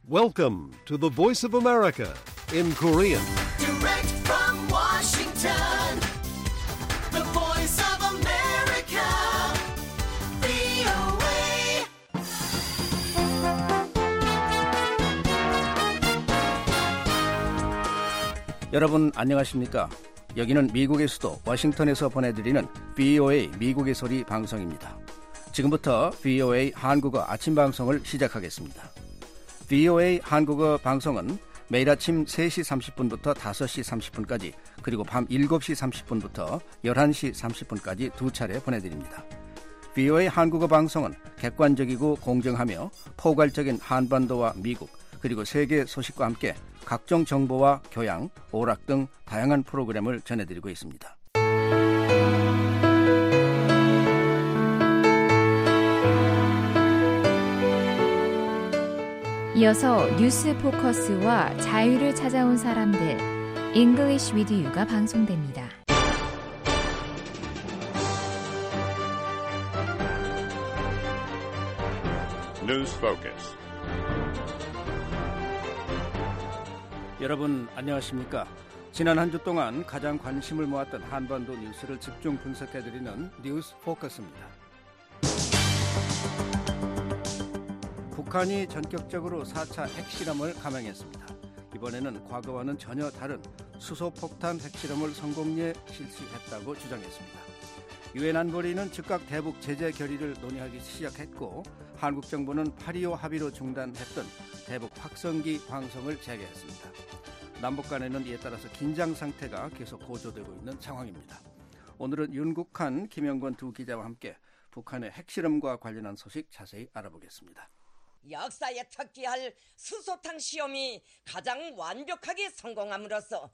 Welcome to the Voice of America in Korean. Direct from Washington, the Voice of America, VOA. 여러분 안녕하십니까? 여기는 미국의 수도 워싱턴에서 보내드리는 VOA 미국의 소리 방송입니다. 지금부터 VOA 한국어 아침 방송을 시작하겠습니다. VOA 한국어 방송은 매일 아침 3시 30분부터 5시 30분까지 그리고 밤 7시 30분부터 11시 30분까지 두 차례 보내드립니다. VOA 한국어 방송은 객관적이고 공정하며 포괄적인 한반도와 미국 그리고 세계 소식과 함께 각종 정보와 교양, 오락 등 다양한 프로그램을 전해드리고 있습니다. 이어서 뉴스 포커스와 자유를 찾아온 사람들, English with You가 방송됩니다. News Focus. 여러분 안녕하십니까? 지난 한 주 동안 가장 관심을 모았던 한반도 뉴스를 집중 분석해드리는 뉴스 포커스입니다. 북한이 전격적으로 4차 핵실험을 감행했습니다. 이번에는 과거와는 전혀 다른 수소폭탄 핵실험을 성공리에 실시했다고 주장했습니다. 유엔 안보리는 즉각 대북 제재 결의를 논의하기 시작했고 한국 정부는 8.25 합의로 중단했던 대북 확성기 방송을 재개했습니다. 남북 간에는 이에 따라서 긴장 상태가 계속 고조되고 있는 상황입니다. 오늘은 윤국한, 김영권 두 기자와 함께 북한의 핵실험과 관련한 소식 자세히 알아보겠습니다. 역사에 특기할 수소탄 시험이 가장 완벽하게 성공함으로써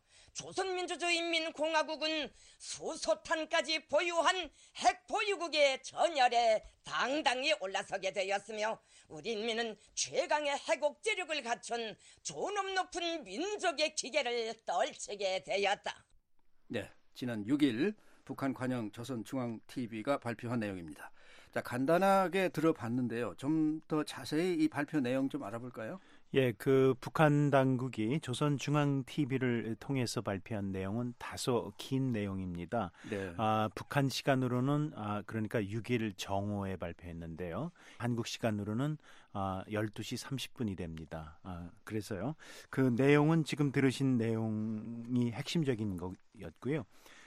조선민주주의인민공화국은 수소탄까지 보유한 핵보유국의 전열에 당당히 올라서게 되었으며 우리 인민은 최강의 핵억제력을 갖춘 존엄 높은 민족의 기계를 떨치게 되었다. 네, 지난 6일 북한 관영 조선중앙TV가 발표한 내용입니다. 자, 간단하게 들어봤는데요. 좀 더 자세히 이 발표 내용 좀 알아볼까요? 예, 그 북한 당국이 조선중앙TV를 통해서 발표한 내용은 다소 긴 내용입니다. 네. 북한 시간으로는 그러니까 6일 정오에 발표했는데요. 한국 시간으로는 12시 30분이 됩니다. 그래서요. 그 내용은 지금 들으신 내용이 핵심적인 거였고요.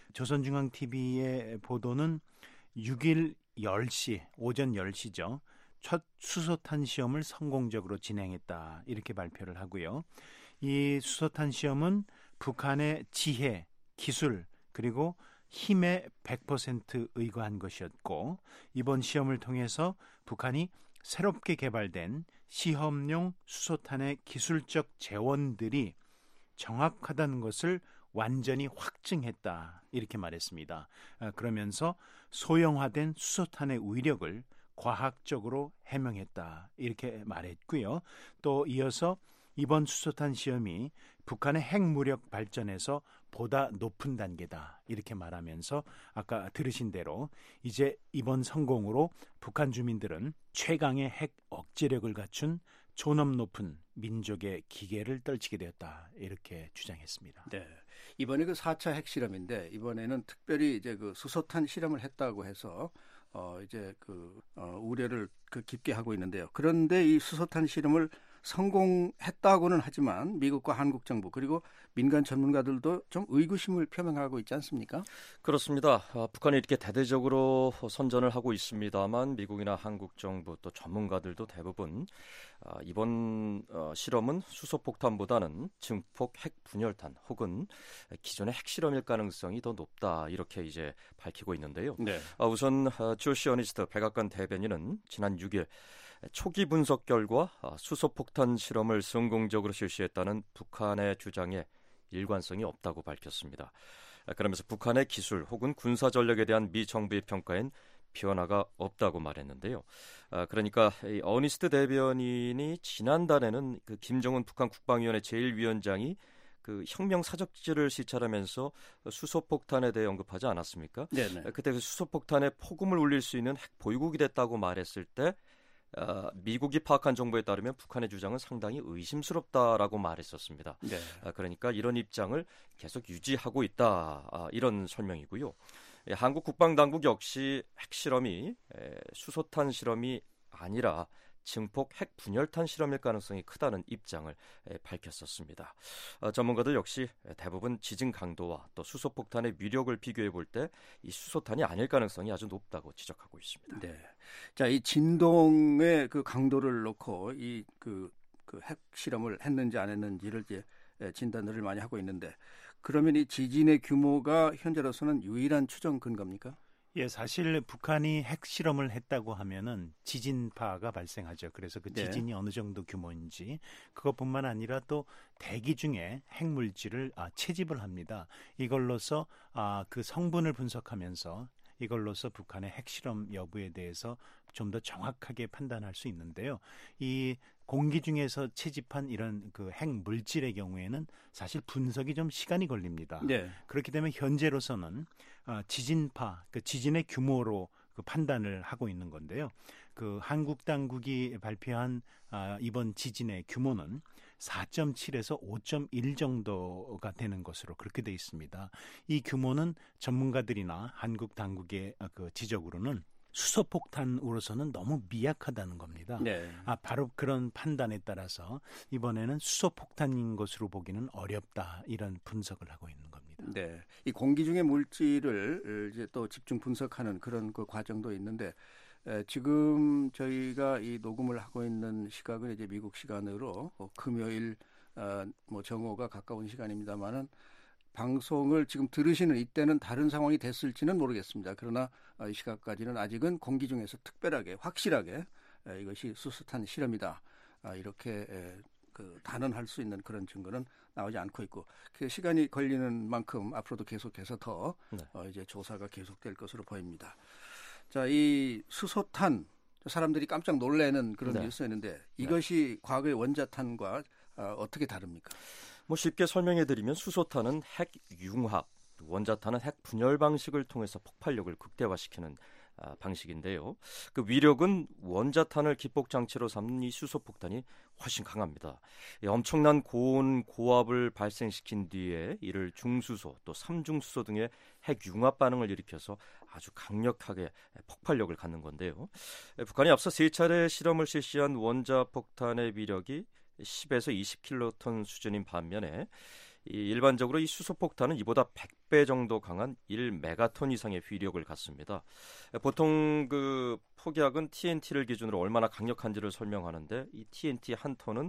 조선중앙TV의 보도는 6일 10시, 오전 10시죠. 첫 수소탄 시험을 성공적으로 진행했다. 이렇게 발표를 하고요. 이 수소탄 시험은 북한의 지혜, 기술, 그리고 힘에 100% 의거한 것이었고 이번 시험을 통해서 북한이 새롭게 개발된 시험용 수소탄의 기술적 재원들이 정확하다는 것을 완전히 확증했다. 이렇게 말했습니다. 그러면서 소형화된 수소탄의 위력을 과학적으로 해명했다. 이렇게 말했고요. 또 이어서 이번 수소탄 시험이 북한의 핵무력 발전에서 보다 높은 단계다. 이렇게 말하면서 아까 들으신 대로 이제 이번 성공으로 북한 주민들은 최강의 핵 억제력을 갖춘 존엄 높은 민족의 기계를 떨치게 되었다. 이렇게 주장했습니다. 네. 이번에 그 4차 핵실험인데 이번에는 특별히 이제 그 수소탄 실험을 했다고 해서 우려를 깊게 하고 있는데요. 그런데 이 수소탄 실험을 성공했다고는 하지만 미국과 한국 정부 그리고 민간 전문가들도 좀 의구심을 표명하고 있지 않습니까? 그렇습니다. 북한이 이렇게 대대적으로 선전을 하고 있습니다만 미국이나 한국 정부 또 전문가들도 대부분 이번 실험은 수소폭탄보다는 증폭 핵분열탄 혹은 기존의 핵실험일 가능성이 더 높다 이렇게 이제 밝히고 있는데요. 네. 우선 조시 어니스트 백악관 대변인은 지난 6일 초기 분석 결과 수소폭탄 실험을 성공적으로 실시했다는 북한의 주장에 일관성이 없다고 밝혔습니다. 그러면서 북한의 기술 혹은 군사 전력에 대한 미 정부의 평가엔 변화가 없다고 말했는데요. 그러니까 이 어니스트 대변인이 지난달에는 그 김정은 북한 국방위원회 제1위원장이 그 혁명 사적지를 시찰하면서 수소폭탄에 대해 언급하지 않았습니까? 네네. 그때 그 수소폭탄에 폭음을 울릴 수 있는 핵 보유국이 됐다고 말했을 때 미국이 파악한 정보에 따르면 북한의 주장은 상당히 의심스럽다라고 말했었습니다. 네. 그러니까 이런 입장을 계속 유지하고 있다. 이런 설명이고요. 한국 국방당국 역시 핵실험이 수소탄 실험이 아니라 증폭 핵 분열탄 실험일 가능성이 크다는 입장을 밝혔었습니다. 전문가들 역시 대부분 지진 강도와 또 수소폭탄의 위력을 비교해 볼 때 이 수소탄이 아닐 가능성이 아주 높다고 지적하고 있습니다. 네. 자, 이 진동의 그 강도를 놓고 이 그 핵 실험을 했는지 안 했는지를 이제 진단을 많이 하고 있는데, 그러면 이 지진의 규모가 현재로서는 유일한 추정 근거입니까? 예, 사실 북한이 핵실험을 했다고 하면은 지진파가 발생하죠. 그래서 그 지진이 어느 정도 규모인지, 그것뿐만 아니라 또 대기 중에 핵물질을 채집을 합니다. 이걸로서 그 성분을 분석하면서 이걸로서 북한의 핵실험 여부에 대해서 좀 더 정확하게 판단할 수 있는데요. 이 공기 중에서 채집한 이런 그 핵물질의 경우에는 사실 분석이 좀 시간이 걸립니다. 네. 그렇기 때문에 현재로서는 지진파, 그 지진의 규모로 그 판단을 하고 있는 건데요. 그 한국 당국이 발표한 이번 지진의 규모는 4.7에서 5.1 정도가 되는 것으로 그렇게 돼 있습니다. 이 규모는 전문가들이나 한국 당국의 그 지적으로는 수소폭탄으로서는 너무 미약하다는 겁니다. 네. 바로 그런 판단에 따라서 이번에는 수소폭탄인 것으로 보기는 어렵다, 이런 분석을 하고 있는 겁니다. 네. 이 공기 중의 물질을 이제 또 집중 분석하는 그런 그 과정도 있는데, 지금 저희가 이 녹음을 하고 있는 시각은 이제 미국 시간으로 금요일 뭐 정오가 가까운 시간입니다만은, 방송을 지금 들으시는 이때는 다른 상황이 됐을지는 모르겠습니다. 그러나 이 시각까지는 아직은 공기 중에서 특별하게 확실하게 이것이 수소탄 실험이다, 이렇게 그 단언할 수 있는 그런 증거는 나오지 않고 있고, 그 시간이 걸리는 만큼 앞으로도 계속해서 더 이제 조사가 계속될 것으로 보입니다. 자, 이 수소탄, 사람들이 깜짝 놀라는 그런 뉴스였는데, 이것이 과거의 원자탄과 어떻게 다릅니까? 뭐 쉽게 설명해드리면 수소탄은 핵 융합, 원자탄은 핵 분열 방식을 통해서 폭발력을 극대화시키는 방식인데요. 그 위력은 원자탄을 기폭 장치로 삼는 이 수소폭탄이 훨씬 강합니다. 엄청난 고온 고압을 발생시킨 뒤에 이를 중수소 또 삼중수소 등의 핵 융합 반응을 일으켜서 아주 강력하게 폭발력을 갖는 건데요. 북한이 앞서 3차례 실험을 실시한 원자폭탄의 위력이 10에서 20킬로톤 수준인 반면에 일반적으로 이 수소폭탄은 이보다 100배 정도 강한 1메가톤 이상의 위력을 갖습니다. 보통 그 폭약은 TNT를 기준으로 얼마나 강력한지를 설명하는데, 이 TNT 한 톤은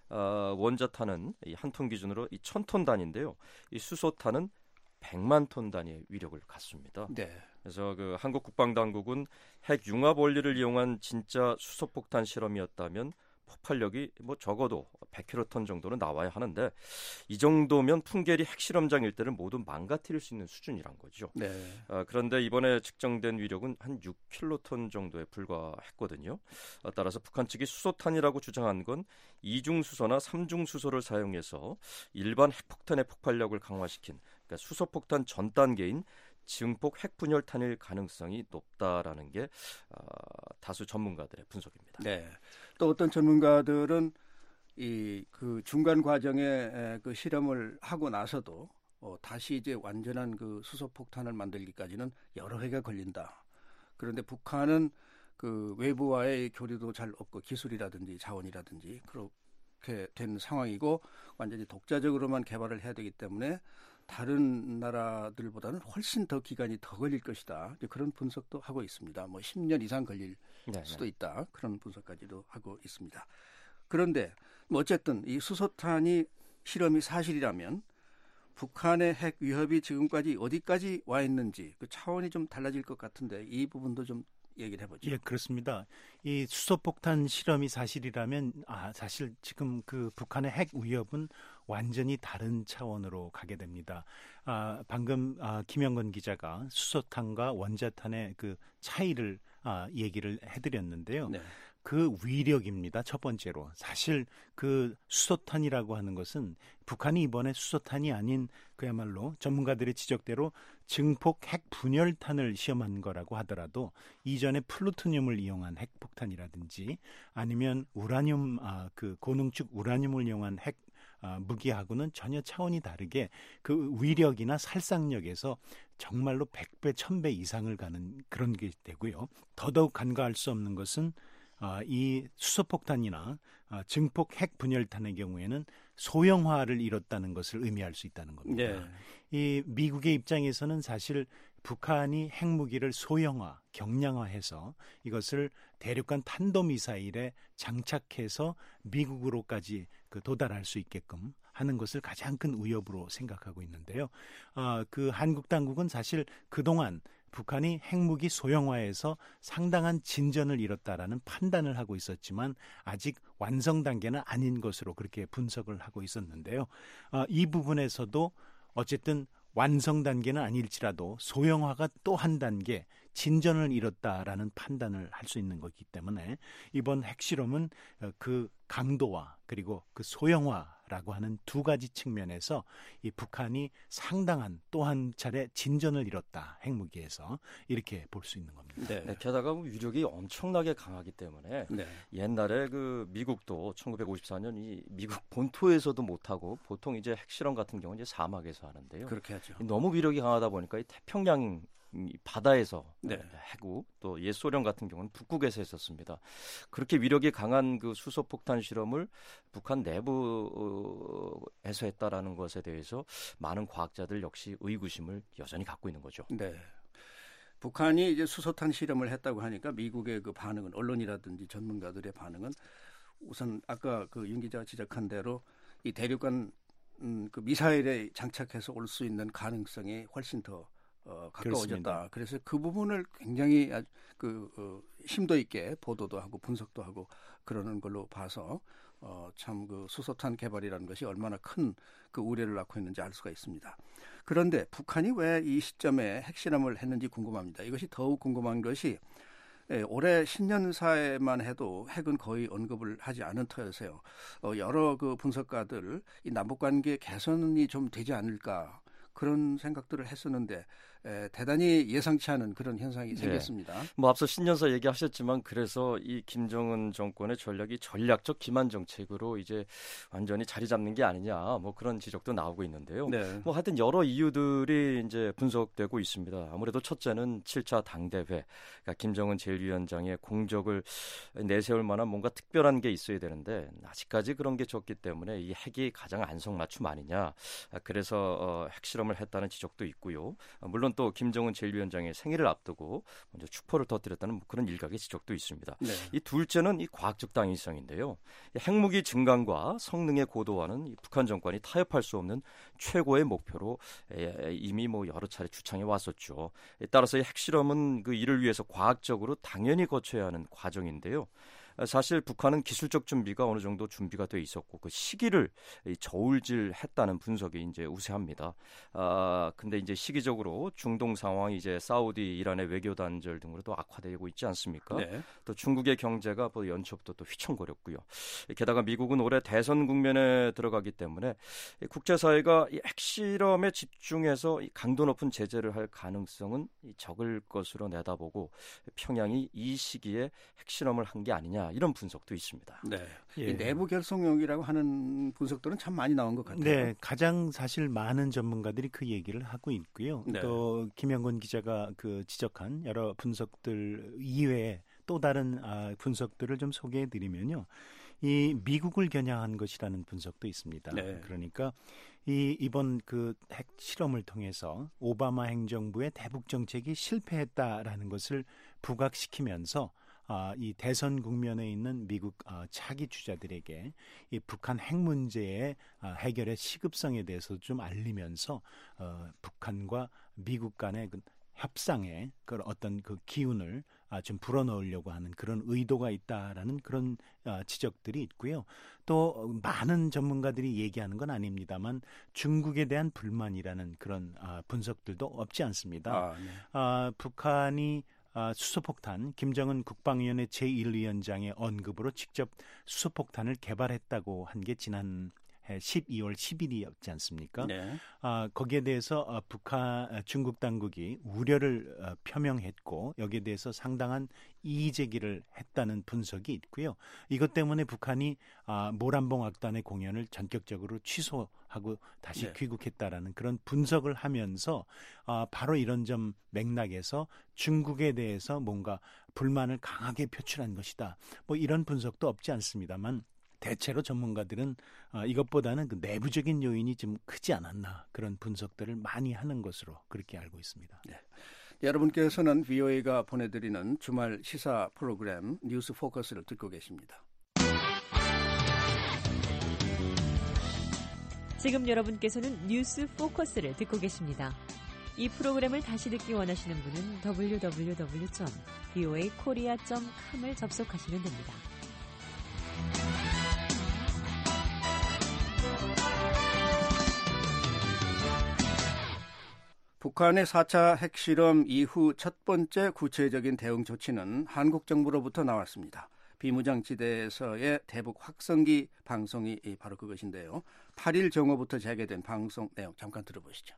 원자탄은 이 한 톤 기준으로 이 1000톤 단위인데요. 이 수소탄은 100만 톤 단위의 위력을 갖습니다. 네. 그래서 그 한국 국방당국은 핵 융합 원리를 이용한 진짜 수소폭탄 실험이었다면 폭발력이 뭐 적어도 100킬로톤 정도는 나와야 하는데, 이 정도면 풍계리 핵실험장일 때를 모두 망가뜨릴 수 있는 수준이란 거죠. 네. 그런데 이번에 측정된 위력은 한 6킬로톤 정도에 불과했거든요. 따라서 북한 측이 수소탄이라고 주장한 건 이중수소나 삼중수소를 사용해서 일반 핵폭탄의 폭발력을 강화시킨, 그러니까 수소폭탄 전 단계인 증폭 핵분열탄일 가능성이 높다라는 게 다수 전문가들의 분석입니다. 네. 또 어떤 전문가들은 이 그 중간 과정에 그 실험을 하고 나서도 다시 이제 완전한 그 수소폭탄을 만들기까지는 여러 해가 걸린다. 그런데 북한은 그 외부와의 교류도 잘 없고 기술이라든지 자원이라든지 그렇게 된 상황이고, 완전히 독자적으로만 개발을 해야 되기 때문에 다른 나라들보다는 훨씬 더 기간이 더 걸릴 것이다, 그런 분석도 하고 있습니다. 뭐 10년 이상 걸릴 수도 있다, 그런 분석까지도 하고 있습니다. 그런데 뭐 어쨌든 이 수소탄이 실험이 사실이라면 북한의 핵 위협이 지금까지 어디까지 와 있는지 그 차원이 좀 달라질 것 같은데, 이 부분도 좀 얘기를 해보죠. 예, 그렇습니다. 이 수소폭탄 실험이 사실이라면 사실 지금 그 북한의 핵 위협은 완전히 다른 차원으로 가게 됩니다. 방금 김영건 기자가 수소탄과 원자탄의 그 차이를 얘기를 해드렸는데요. 네. 그 위력입니다. 첫 번째로. 사실 그 수소탄이라고 하는 것은 북한이 이번에 수소탄이 아닌 그야말로 전문가들의 지적대로 증폭 핵 분열탄을 시험한 거라고 하더라도 이전에 플루토늄을 이용한 핵폭탄이라든지 아니면 우라늄 그 고농축 우라늄을 이용한 핵 무기하고는 전혀 차원이 다르게 그 위력이나 살상력에서 정말로 100배, 1000배 이상을 가는 그런 게 되고요. 더더욱 간과할 수 없는 것은 이 수소폭탄이나 증폭 핵 분열탄의 경우에는 소형화를 이뤘다는 것을 의미할 수 있다는 겁니다. 네. 이 미국의 입장에서는 사실 북한이 핵무기를 소형화, 경량화해서 이것을 대륙간 탄도미사일에 장착해서 미국으로까지 도달할 수 있게끔 하는 것을 가장 큰 위협으로 생각하고 있는데요. 그 한국 당국은 사실 그동안 북한이 핵무기 소형화에서 상당한 진전을 이뤘다라는 판단을 하고 있었지만 아직 완성 단계는 아닌 것으로 그렇게 분석을 하고 있었는데요. 이 부분에서도 어쨌든 완성 단계는 아닐지라도 소형화가 또 한 단계 진전을 이뤘다라는 판단을 할 수 있는 거기 때문에 이번 핵실험은 그 강도와 그리고 그 소형화라고 하는 두 가지 측면에서 이 북한이 상당한 또 한 차례 진전을 이뤘다. 핵무기에서 이렇게 볼 수 있는 겁니다. 네. 네, 게다가 위력이 엄청나게 강하기 때문에 네. 옛날에 그 미국도 1954년 이 미국 본토에서도 못하고 보통 이제 핵실험 같은 경우는 이제 사막에서 하는데요. 그렇게 하죠. 너무 위력이 강하다 보니까 이 태평양 바다에서 네. 해구 또 옛 소련 같은 경우는 북극에서 했었습니다. 그렇게 위력이 강한 그 수소폭탄 실험을 북한 내부에서 했다라는 것에 대해서 많은 과학자들 역시 의구심을 여전히 갖고 있는 거죠. 네. 북한이 이제 수소탄 실험을 했다고 하니까 미국의 그 반응은 언론이라든지 전문가들의 반응은 우선 아까 그 윤 기자가 지적한 대로 이 대륙간 그 미사일에 장착해서 올 수 있는 가능성이 훨씬 더 가까워졌다. 그렇습니다. 그래서 그 부분을 굉장히 심도 있게 보도도 하고 분석도 하고 그러는 걸로 봐서 참 그 수소탄 개발이라는 것이 얼마나 큰 그 우려를 낳고 있는지 알 수가 있습니다. 그런데 북한이 왜 이 시점에 핵실험을 했는지 궁금합니다. 이것이 더욱 궁금한 것이 올해 신년사에만 해도 핵은 거의 언급을 하지 않은 터여서요. 여러 그 분석가들 이 남북관계 개선이 좀 되지 않을까 그런 생각들을 했었는데 대단히 예상치 않은 그런 현상이 생겼습니다. 뭐 앞서 신년사 얘기하셨지만 그래서 이 김정은 정권의 전략이 전략적 기만 정책으로 이제 완전히 자리 잡는 게 아니냐 뭐 그런 지적도 나오고 있는데요. 네. 뭐 하여튼 여러 이유들이 이제 분석되고 있습니다. 아무래도 첫째는 7차 당대회, 그러니까 김정은 제1위원장의 공적을 내세울 만한 뭔가 특별한 게 있어야 되는데 아직까지 그런 게 적기 때문에 이 핵이 가장 안성맞춤 아니냐. 그래서 핵실험을 했다는 지적도 있고요. 물론 또 김정은 제1위원장의 생일을 앞두고 먼저 축포를 터뜨렸다는 그런 일각의 지적도 있습니다. 네. 이 둘째는 이 과학적 당위성인데요. 이 핵무기 증강과 성능의 고도화는 이 북한 정권이 타협할 수 없는 최고의 목표로 이미 뭐 여러 차례 주창해 왔었죠. 따라서 이 핵실험은 그 이를 위해서 과학적으로 당연히 거쳐야 하는 과정인데요. 사실 북한은 기술적 준비가 어느 정도 준비가 돼 있었고 그 시기를 저울질했다는 분석이 이제 우세합니다. 근데 이제 시기적으로 중동 상황이 이제 사우디, 이란의 외교 단절 등으로도 악화되고 있지 않습니까? 네. 또 중국의 경제가 뭐 연초부터 또 휘청거렸고요. 게다가 미국은 올해 대선 국면에 들어가기 때문에 국제사회가 이 핵실험에 집중해서 이 강도 높은 제재를 할 가능성은 적을 것으로 내다보고 평양이 이 시기에 핵실험을 한 게 아니냐. 이런 분석도 있습니다. 네. 예. 이 내부 결속력이라고 하는 분석들은 참 많이 나온 것 같아요. 네, 가장 사실 많은 전문가들이 그 얘기를 하고 있고요. 네. 또 김영곤 기자가 그 지적한 여러 분석들 이외에 또 다른 분석들을 좀 소개해드리면요. 이 미국을 겨냥한 것이라는 분석도 있습니다. 네. 그러니까 이번 그 핵 실험을 통해서 오바마 행정부의 대북 정책이 실패했다라는 것을 부각시키면서 이 대선 국면에 있는 미국 차기 주자들에게 이 북한 핵 문제의 해결의 시급성에 대해서 좀 알리면서 북한과 미국 간의 그 협상의 그 어떤 그 기운을 좀 불어넣으려고 하는 그런 의도가 있다라는 그런 지적들이 있고요. 또 많은 전문가들이 얘기하는 건 아닙니다만 중국에 대한 불만이라는 그런 분석들도 없지 않습니다. 네. 북한이 수소폭탄, 김정은 국방위원회 제1위원장의 언급으로 직접 수소폭탄을 개발했다고 한 게 지난 12월 10일이었지 않습니까? 네. 거기에 대해서 중국 당국이 우려를 표명했고 여기에 대해서 상당한 이의 제기를 했다는 분석이 있고요. 이것 때문에 북한이 모란봉 악단의 공연을 전격적으로 취소하고 다시 네. 귀국했다라는 그런 분석을 하면서 바로 이런 점 맥락에서 중국에 대해서 뭔가 불만을 강하게 표출한 것이다. 뭐 이런 분석도 없지 않습니다만 대체로 전문가들은 이것보다는 그 내부적인 요인이 좀 크지 않았나 그런 분석들을 많이 하는 것으로 그렇게 알고 있습니다. 네. 여러분께서는 VOA가 보내드리는 주말 시사 프로그램 뉴스 포커스를 듣고 계십니다. 지금 여러분께서는 뉴스 포커스를 듣고 계십니다. 이 프로그램을 다시 듣기 원하시는 분은 www.voakorea.com을 접속하시면 됩니다. 북한의 4차 핵실험 이후 첫 번째 구체적인 대응 조치는 한국 정부로부터 나왔습니다. 비무장지대에서의 대북 확성기 방송이 바로 그것인데요. 8일 정오부터 재개된 방송 내용 잠깐 들어보시죠.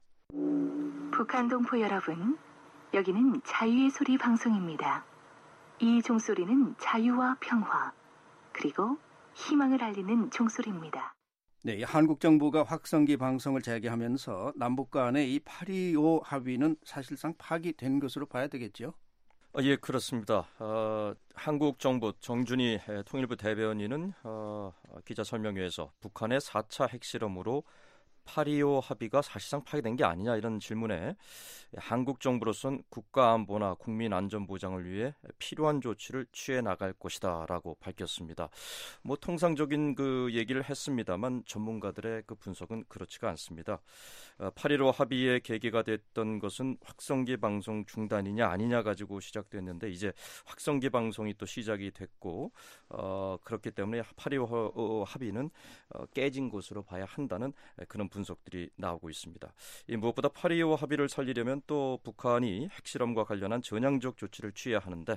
북한 동포 여러분, 여기는 자유의 소리 방송입니다. 이 종소리는 자유와 평화, 그리고 희망을 알리는 종소리입니다. 네, 한국 정부가 확성기 방송을 재개하면서 남북 간의 이 8.25 합의는 사실상 파기된 것으로 봐야 되겠죠? 예, 그렇습니다. 한국 정부 정준희 통일부 대변인은 기자 설명회에서 북한의 4차 핵실험으로 8.25 합의가 사실상 파기된 게 아니냐 이런 질문에 한국 정부로선 국가안보나 국민안전보장을 위해 필요한 조치를 취해 나갈 것이다라고 밝혔습니다. 뭐 통상적인 그 얘기를 했습니다만 전문가들의 그 분석은 그렇지가 않습니다. 8.15 합의의 계기가 됐던 것은 확성기 방송 중단이냐 아니냐 가지고 시작됐는데 이제 확성기 방송이 또 시작이 됐고 그렇기 때문에 8.25 합의는 깨진 것으로 봐야 한다는 그런 분석들이 나오고 있습니다. 무엇보다 8.25 합의를 살리려면 또 북한이 핵실험과 관련한 전향적 조치를 취해야 하는데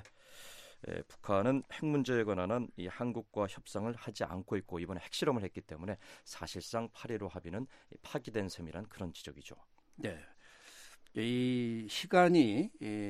북한은 핵 문제에 관한 이 한국과 협상을 하지 않고 있고 이번에 핵실험을 했기 때문에 사실상 8.15 합의는 파기된 셈이란 그런 지적이죠. 네. 이 시간이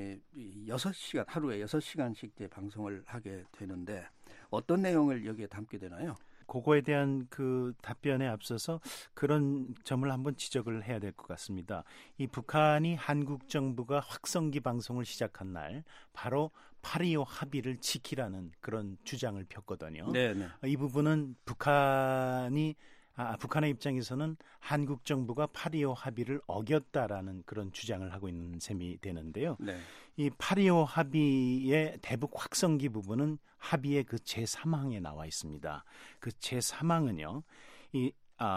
6시간, 하루에 6시간씩 방송을 하게 되는데 어떤 내용을 여기에 담게 되나요? 그거에 대한 그 답변에 앞서서 그런 점을 한번 지적을 해야 될 것 같습니다. 이 북한이 한국 정부가 확성기 방송을 시작한 날 바로 8.25 합의를 지키라는 그런 주장을 폈거든요. 네네. 이 부분은 북한의 입장에서는 한국 정부가 8.25 합의를 어겼다라는 그런 주장을 하고 있는 셈이 되는데요. 네. 이 8.25 합의의 대북 확성기 부분은 합의의 그 제3항에 나와 있습니다. 그 제3항은요. 이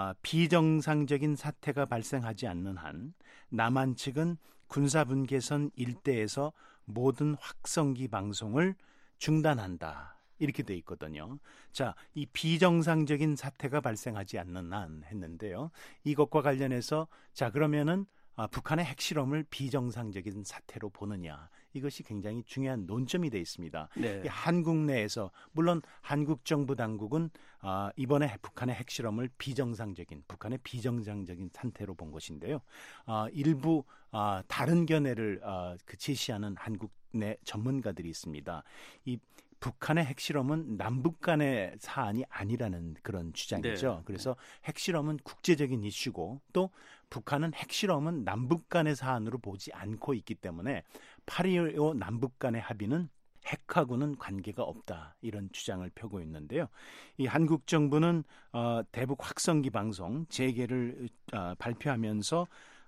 비정상적인 사태가 발생하지 않는 한 남한 측은 군사분계선 일대에서 모든 확성기 방송을 중단한다. 이렇게 돼 있거든요. 자, 이 비정상적인 사태가 발생하지 않는 한 했는데요. 이것과 관련해서 자 그러면은 북한의 핵실험을 비정상적인 사태로 보느냐. 이것이 굉장히 중요한 논점이 돼 있습니다. 네. 한국 내에서 물론 한국 정부 당국은 이번에 북한의 핵실험을 북한의 비정상적인 상태로 본 것인데요. 일부 다른 견해를 제시하는 한국 내 전문가들이 있습니다. 이 북한의 핵실험은 남북 간의 사안이 아니라는 그런 주장이죠. 네. 그래서 핵실험은 국제적인 이슈고 또 북한은 핵실험은 남북 간의 사안으로 보지 않고 있기 때문에 8.25 남북 간의 합의는 핵하고는 관계가 없다. 이런 주장을 펴고 있는데요. 이 한국 정부는 대북 확성기 방송 재개를 발표하면서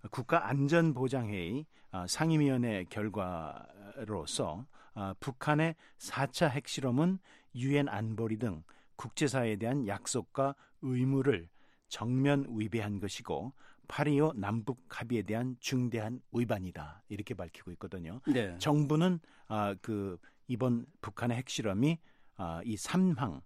국가안전보장회의 상임위원회 결과로서 북한의 4차 핵실험은 유엔 안보리 등 국제사회에 대한 약속과 의무를 정면 위배한 것이고 8.25 남북 합의에 대한 중대한 위반이다. 이렇게 밝히고 있거든요. 네. 정부는 이번 북한의 핵실험이 이 3항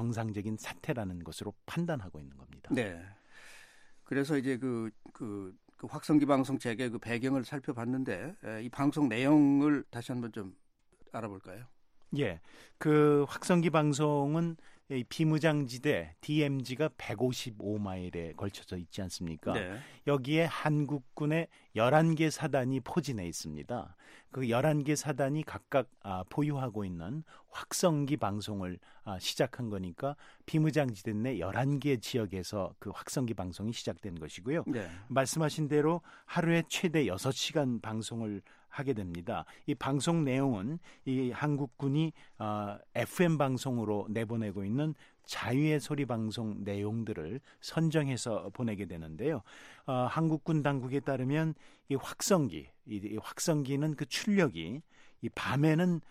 비정상적인 사태라는 것으로 판단하고 있는 겁니다. 네. 그래서 이제 그 확성기 방송 재개 그 배경을 살펴봤는데 이 방송 내용을 다시 한번 좀 알아볼까요? 예, 그 확성기 방송은 이 비무장지대 DMZ가 155마일에 걸쳐져 있지 않습니까? 네. 여기에 한국군의 11개 사단이 포진해 있습니다. 그 11개 사단이 각각 보유하고 있는 확성기 방송을 시작한 거니까 비무장지대 내 11개 지역에서 그 확성기 방송이 시작된 것이고요. 네. 말씀하신 대로 하루에 최대 6시간 방송을 하게 됩니다. 이 방송 내용은 이 한국군이 FM 방송으로 내보내고 있는 자유의 소리 방송 내용들을 선정해서 보내게 되는데요. 한국군 당국에 따르면 이 확성기는 그 출력이 이 밤에는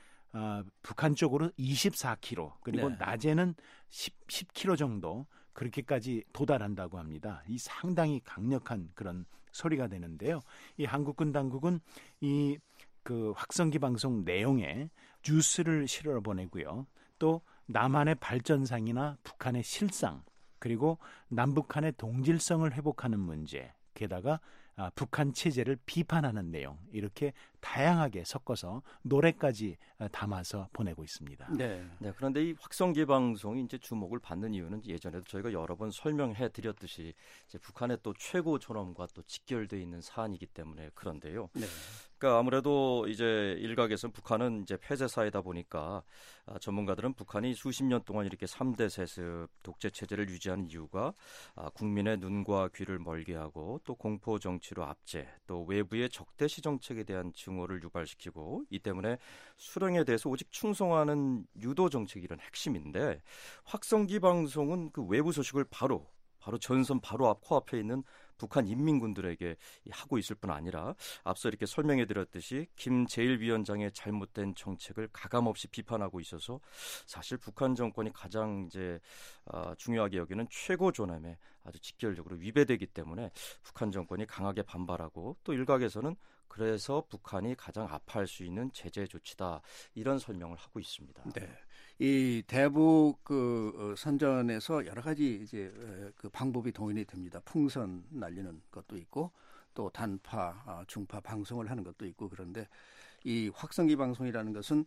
북한 쪽으로 24km 그리고 네. 낮에는 10km 정도 그렇게까지 도달한다고 합니다. 이 상당히 강력한 그런 소리가 되는데요. 이 한국군 당국은 이 그 확성기 방송 내용에 뉴스를 실어 보내고요. 또 남한의 발전상이나 북한의 실상 그리고 남북한의 동질성을 회복하는 문제 게다가 북한 체제를 비판하는 내용 이렇게 다양하게 섞어서 노래까지 담아서 보내고 있습니다. 네. 네, 그런데 이 확성기 방송이 이제 주목을 받는 이유는 예전에도 저희가 여러 번 설명해 드렸듯이 이제 북한의 또 최고 존엄과 또 직결되어 있는 사안이기 때문에 그런데요. 네. 그러니까 아무래도 이제 일각에서는 북한은 이제 폐쇄 사회다 보니까 전문가들은 북한이 수십 년 동안 이렇게 3대 세습 독재 체제를 유지하는 이유가 국민의 눈과 귀를 멀게 하고 또 공포 정치로 압제 또 외부의 적대시 정책에 대한 증오를 유발시키고 이 때문에 수령에 대해서 오직 충성하는 유도 정책이 이런 핵심인데 확성기 방송은 그 외부 소식을 바로 전선 바로 코앞에 있는 북한 인민군들에게 하고 있을 뿐 아니라 앞서 이렇게 설명해 드렸듯이 김 제1위원장의 잘못된 정책을 가감없이 비판하고 있어서 사실 북한 정권이 가장 이제 중요하게 여기는 최고 존엄에 아주 직결적으로 위배되기 때문에 북한 정권이 강하게 반발하고 또 일각에서는 그래서 북한이 가장 아파할 수 있는 제재 조치다 이런 설명을 하고 있습니다. 네. 이 대북 그 선전에서 여러 가지 이제 그 방법이 동원이 됩니다. 풍선 날리는 것도 있고 또 단파, 중파 방송을 하는 것도 있고 그런데 이 확성기 방송이라는 것은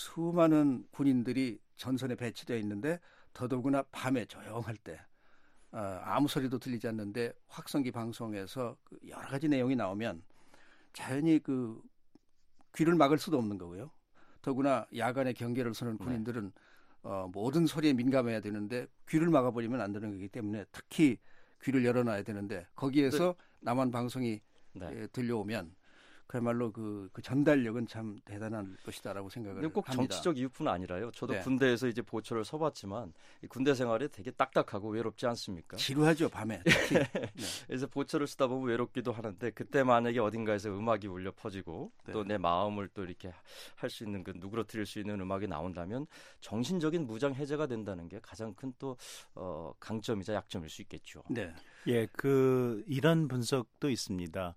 수많은 군인들이 전선에 배치되어 있는데 더더구나 밤에 조용할 때 아무 소리도 들리지 않는데 확성기 방송에서 여러 가지 내용이 나오면 자연히 그 귀를 막을 수도 없는 거고요. 더구나 야간에 경계를 서는 군인들은 모든 소리에 민감해야 되는데 귀를 막아버리면 안 되는 거기 때문에 특히 귀를 열어놔야 되는데 거기에서 남한 방송이 들려오면 그야말로 그 전달력은 참 대단한 것이다라고 생각을 꼭 합니다. 정치적 이유뿐 아니라요. 저도 네. 군대에서 이제 보초를 서봤지만 이 군대 생활이 되게 딱딱하고 외롭지 않습니까? 지루하죠 밤에. 특히. 네. 그래서 보초를 쓰다 보면 외롭기도 하는데 그때 만약에 어딘가에서 음악이 울려 퍼지고 네. 또 내 마음을 또 이렇게 할 수 있는 그 누그러뜨릴 수 있는 음악이 나온다면 정신적인 무장 해제가 된다는 게 가장 큰 또 강점이자 약점일 수 있겠죠. 네. 예, 이런 분석도 있습니다.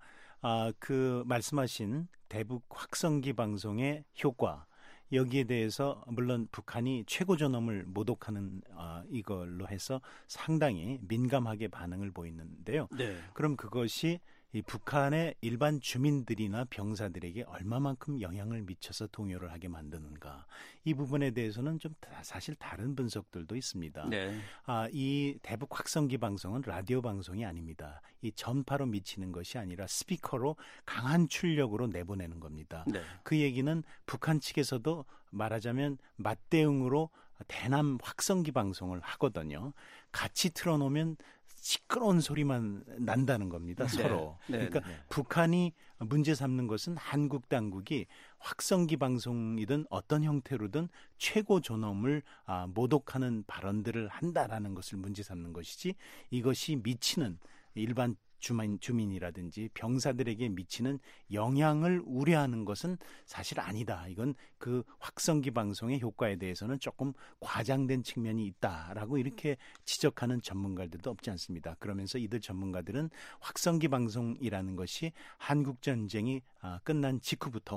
그 말씀하신 대북 확성기 방송의 효과 여기에 대해서 물론 북한이 최고 존엄을 모독하는 이걸로 해서 상당히 민감하게 반응을 보이는데요. 네. 그럼 그것이 이 북한의 일반 주민들이나 병사들에게 얼마만큼 영향을 미쳐서 동요를 하게 만드는가 이 부분에 대해서는 좀 사실 다른 분석들도 있습니다. 네. 이 대북 확성기 방송은 라디오 방송이 아닙니다. 이 전파로 미치는 것이 아니라 스피커로 강한 출력으로 내보내는 겁니다. 네. 그 얘기는 북한 측에서도 말하자면 맞대응으로 대남 확성기 방송을 하거든요. 같이 틀어놓으면 시끄러운 소리만 난다는 겁니다. 서로. 네. 그러니까 북한이 문제 삼는 것은 한국 당국이 확성기 방송이든 어떤 형태로든 최고 존엄을 모독하는 발언들을 한다라는 것을 문제 삼는 것이지 이것이 미치는 일반 주민이라든지 병사들에게 미치는 영향을 우려하는 것은 사실 아니다. 이건 그 확성기 방송의 효과에 대해서는 조금 과장된 측면이 있다라고 이렇게 지적하는 전문가들도 없지 않습니다. 그러면서 이들 전문가들은 확성기 방송이라는 것이 한국 전쟁이 끝난 직후부터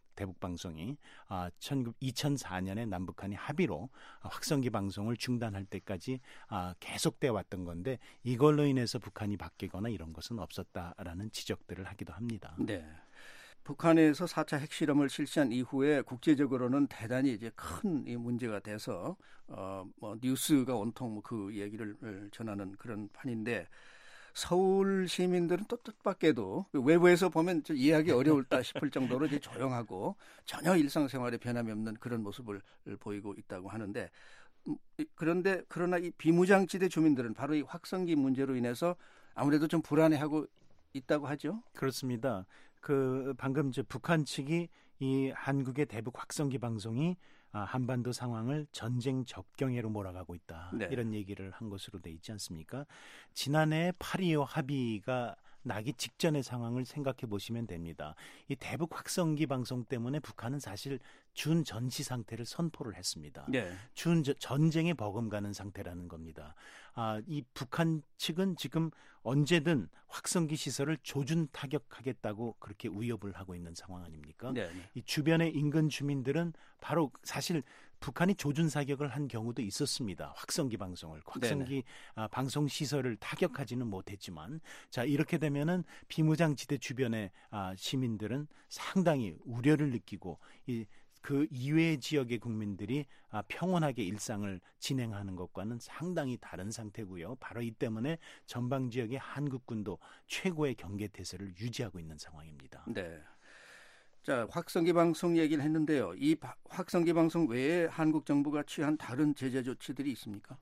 대북방송이 2004년에 남북한이 합의로 확성기 방송을 중단할 때까지 계속돼 왔던 건데 이걸로 인해서 북한이 바뀌거나 이런 것은 없었다라는 지적들을 하기도 합니다. 네. 북한에서 4차 핵실험을 실시한 이후에 국제적으로는 대단히 이제 큰 이 문제가 돼서 뭐 뉴스가 온통 그 얘기를 전하는 그런 판인데 서울 시민들은 또 뜻밖에도 외부에서 보면 이해하기 어려울다 싶을 정도로 이제 조용하고 전혀 일상생활에 변함이 없는 그런 모습을 보이고 있다고 하는데 그러나 이 비무장지대 주민들은 바로 이 확성기 문제로 인해서 아무래도 좀 불안해하고 있다고 하죠. 그렇습니다. 방금 북한 측이 이 한국의 대북 확성기 방송이 한반도 상황을 전쟁 적경회로 몰아가고 있다. 네. 이런 얘기를 한 것으로 돼 있지 않습니까? 지난해 8.25 합의가 나기 직전의 상황을 생각해 보시면 됩니다. 이 대북 확성기 방송 때문에 북한은 사실 준전시 상태를 선포를 했습니다. 네. 전쟁에 버금가는 상태라는 겁니다. 이 북한 측은 지금 언제든 확성기 시설을 조준 타격하겠다고 그렇게 위협을 하고 있는 상황 아닙니까? 네. 이 주변의 인근 주민들은 바로 사실 북한이 조준 사격을 한 경우도 있었습니다. 확성기 방송 시설을 타격하지는 못했지만 자 이렇게 되면은 비무장지대 주변의 시민들은 상당히 우려를 느끼고 그 이외의 지역의 국민들이 평온하게 일상을 진행하는 것과는 상당히 다른 상태고요. 바로 이 때문에 전방 지역의 한국군도 최고의 경계 태세를 유지하고 있는 상황입니다. 네. 자, 확성기 방송 얘기를 했는데요. 이 확성기 방송 외에 한국 정부가 취한 다른 제재 조치들이 있습니까?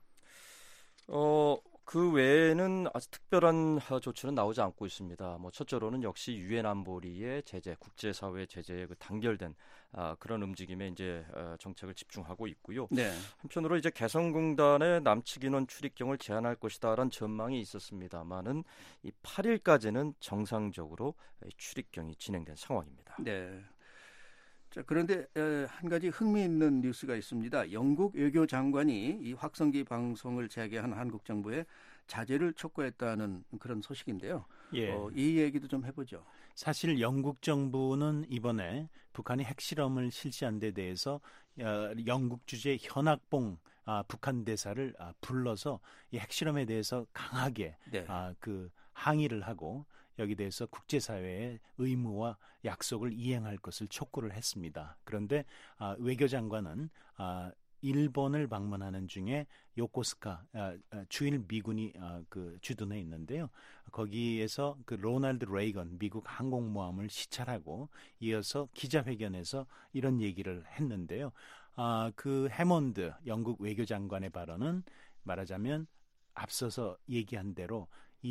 그 외에는 아주 특별한 조치는 나오지 않고 있습니다. 첫째로는 역시 유엔 안보리의 제재, 국제사회 제재에 단결된 그런 움직임에 이제 정책을 집중하고 있고요. 네. 한편으로 이제 개성공단의 남측 인원 출입경을 제한할 것이다라는 전망이 있었습니다만은 이 8일까지는 정상적으로 출입경이 진행된 상황입니다. 네. 자, 그런데 한 가지 흥미있는 뉴스가 있습니다. 영국 외교장관이 이 확성기 방송을 재개한 한국 정부에 자제를 촉구했다는 그런 소식인데요. 예. 이 얘기도 좀 해보죠. 사실 영국 정부는 이번에 북한이 핵실험을 실시한 데 대해서 영국 주재 현학봉 북한 대사를 불러서 이 핵실험에 대해서 강하게 네. 항의를 하고 여기 대해서 국제사회의 의무와 약속을 이행할 것을 촉구를 했습니다. 그런데 외교장관은 일본을 방문하는 중에 요코스카 주일 미군이 주둔해 있는데요. 거기에서 로널드 레이건 미국 항공모함을 시찰하고 이어서 기자회견에서 이런 얘기를 했는데요. 해몬드 영국 외교장관의 발언은 말하자면 앞서서 얘기한 대로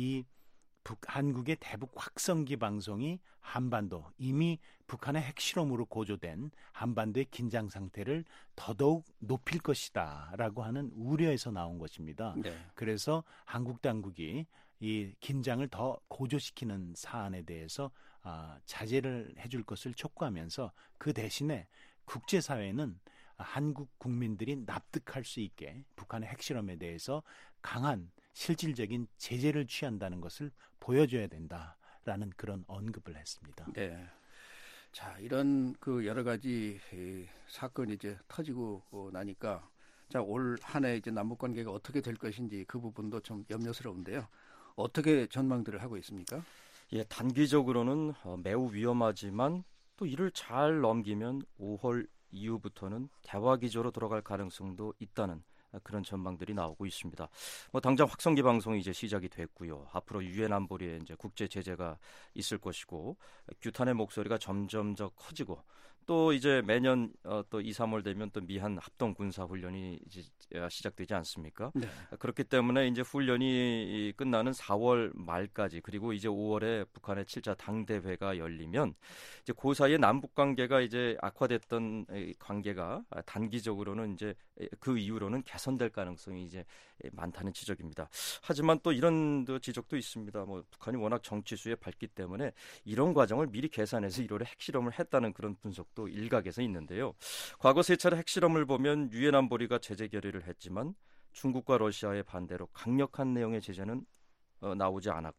한국의 대북 확성기 방송이 한반도 이미 북한의 핵실험으로 고조된 한반도의 긴장 상태를 더더욱 높일 것이다라고 하는 우려에서 나온 것입니다. 네. 그래서 한국 당국이 이 긴장을 더 고조시키는 사안에 대해서 자제를 해줄 것을 촉구하면서 그 대신에 국제사회는 한국 국민들이 납득할 수 있게 북한의 핵실험에 대해서 강한 실질적인 제재를 취한다는 것을 보여줘야 된다라는 그런 언급을 했습니다. 네. 자, 이런 여러 가지 사건이 이제 터지고 나니까 자, 올 한 해 이제 남북 관계가 어떻게 될 것인지 그 부분도 좀 염려스러운데요. 어떻게 전망들을 하고 있습니까? 예, 단기적으로는 매우 위험하지만 또 이를 잘 넘기면 5월 이후부터는 대화 기조로 돌아갈 가능성도 있다는 그런 전망들이 나오고 있습니다. 당장 확성기 방송이 이제 시작이 됐고요. 앞으로 유엔 안보리에 이제 국제 제재가 있을 것이고 규탄의 목소리가 점점 더 커지고 또 이제 매년 또 2, 3월 되면 또 미한 합동 군사 훈련이 이제 시작되지 않습니까? 네. 그렇기 때문에 이제 훈련이 끝나는 4월 말까지 그리고 이제 5월에 북한의 7차 당대회가 열리면 이제 그 사이에 남북 관계가 이제 악화됐던 관계가 단기적으로는 이제 그 이후로는 개선될 가능성이 이제 많다는 지적입니다. 하지만 또 이런 지적도 있습니다. 북한이 워낙 정치수에 밝기 때문에 이런 과정을 미리 계산해서 1월에 핵실험을 했다는 그런 분석도 일각에서 있는데요. 과거 세 차례 핵실험을 보면 유엔 안보리가 제재 결의를 했지만 중국과 러시아의 반대로 강력한 내용의 제재는 나오지 않았고요.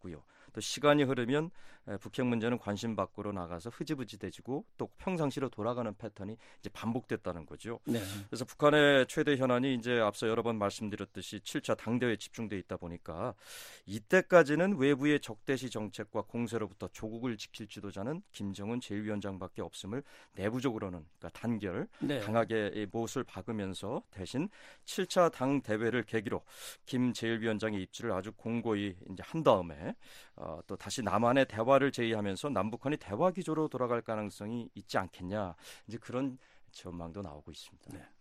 또 시간이 흐르면 북핵 문제는 관심 밖으로 나가서 흐지부지돼지고 또 평상시로 돌아가는 패턴이 이제 반복됐다는 거죠. 네. 그래서 북한의 최대 현안이 이제 앞서 여러 번 말씀드렸듯이 7차 당대회에 집중돼 있다 보니까 이때까지는 외부의 적대시 정책과 공세로부터 조국을 지킬 지도자는 김정은 제1위원장밖에 없음을 내부적으로는 그러니까 단결 네. 강하게 못을 박으면서 대신 7차 당대회를 계기로 김 제1위원장의 입지를 아주 공고히 이제 한 다음에 또 다시 남한의 대화를 제의하면서 남북한이 대화 기조로 돌아갈 가능성이 있지 않겠냐 이제 그런 전망도 나오고 있습니다. 네.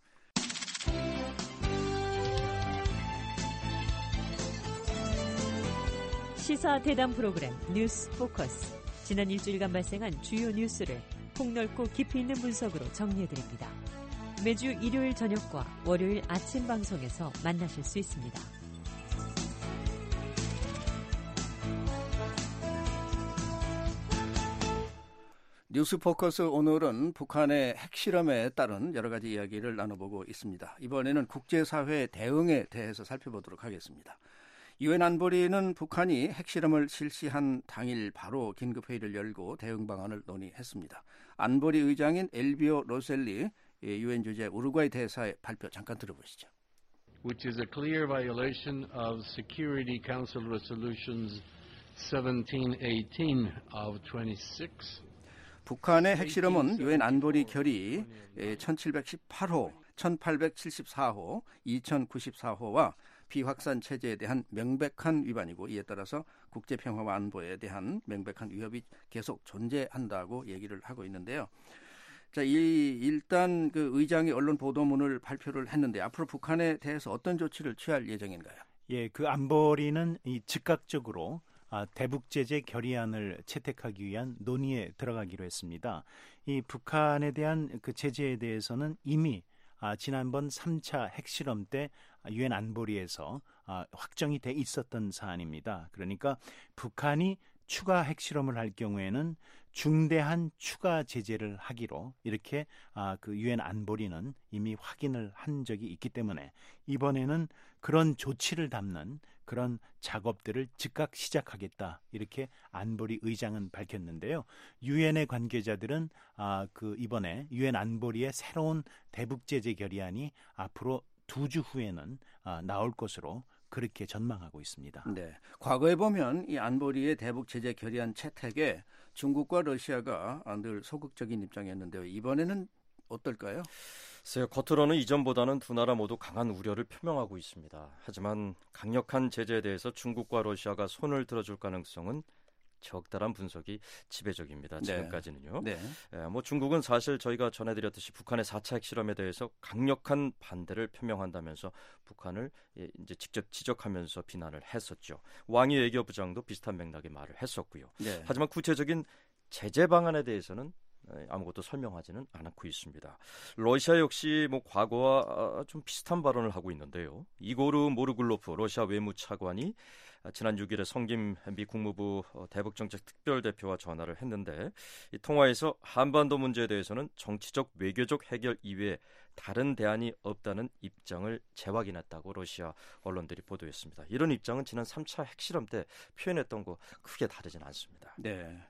시사 대담 프로그램 뉴스 포커스. 지난 일주일간 발생한 주요 뉴스를 폭넓고 깊이 있는 분석으로 정리해드립니다. 매주 일요일 저녁과 월요일 아침 방송에서 만나실 수 있습니다. 뉴스 포커스 오늘은 북한의 핵실험에 따른 여러 가지 이야기를 나눠보고 있습니다. 이번에는 국제사회 대응에 대해서 살펴보도록 하겠습니다. 유엔 안보리는 북한이 핵실험을 실시한 당일 바로 긴급회의를 열고 대응 방안을 논의했습니다. 안보리 의장인 엘비오 로셀리 유엔 주재 우루과이 대사의 발표 잠깐 들어보시죠. Which is a clear violation of Security Council Resolutions 1718 of 26. 북한의 핵실험은 유엔 안보리 결의 1718호, 1874호, 2094호와 비확산 체제에 대한 명백한 위반이고 이에 따라서 국제평화와 안보에 대한 명백한 위협이 계속 존재한다고 얘기를 하고 있는데요. 자, 일단 그 의장이 언론 보도문을 발표를 했는데 앞으로 북한에 대해서 어떤 조치를 취할 예정인가요? 예, 그 안보리는 이 즉각적으로 대북 제재 결의안을 채택하기 위한 논의에 들어가기로 했습니다. 이 북한에 대한 그 제재에 대해서는 이미 지난번 3차 핵실험 때 유엔 안보리에서 확정이 돼 있었던 사안입니다. 그러니까 북한이 추가 핵실험을 할 경우에는 중대한 추가 제재를 하기로 이렇게 그 유엔 안보리는 이미 확인을 한 적이 있기 때문에 이번에는 그런 조치를 담는 그런 작업들을 즉각 시작하겠다 이렇게 안보리 의장은 밝혔는데요. 유엔의 관계자들은 그 이번에 유엔 안보리의 새로운 대북 제재 결의안이 앞으로 2주 후에는 나올 것으로 그렇게 전망하고 있습니다. 네, 과거에 보면 이 안보리의 대북 제재 결의안 채택에 중국과 러시아가 늘 소극적인 입장이었는데요. 이번에는 어떨까요? 겉으로는 이전보다는 두 나라 모두 강한 우려를 표명하고 있습니다. 하지만 강력한 제재에 대해서 중국과 러시아가 손을 들어줄 가능성은 적다란 분석이 지배적입니다. 지금까지는요. 네. 뭐 중국은 사실 저희가 전해드렸듯이 북한의 4차 핵실험에 대해서 강력한 반대를 표명한다면서 북한을 이제 직접 지적하면서 비난을 했었죠. 왕이 외교부장도 비슷한 맥락의 말을 했었고요. 네. 하지만 구체적인 제재 방안에 대해서는 아무것도 설명하지는 않고 있습니다. 러시아 역시 뭐 과거와 좀 비슷한 발언을 하고 있는데요. 이고르 모르글로프 러시아 외무차관이 지난 6일에 성김 미 국무부 대북정책 특별대표와 전화를 했는데 이 통화에서 한반도 문제에 대해서는 정치적 외교적 해결 이외에 다른 대안이 없다는 입장을 재확인했다고 러시아 언론들이 보도했습니다. 이런 입장은 지난 3차 핵실험 때 표현했던 거 크게 다르진 않습니다. 네.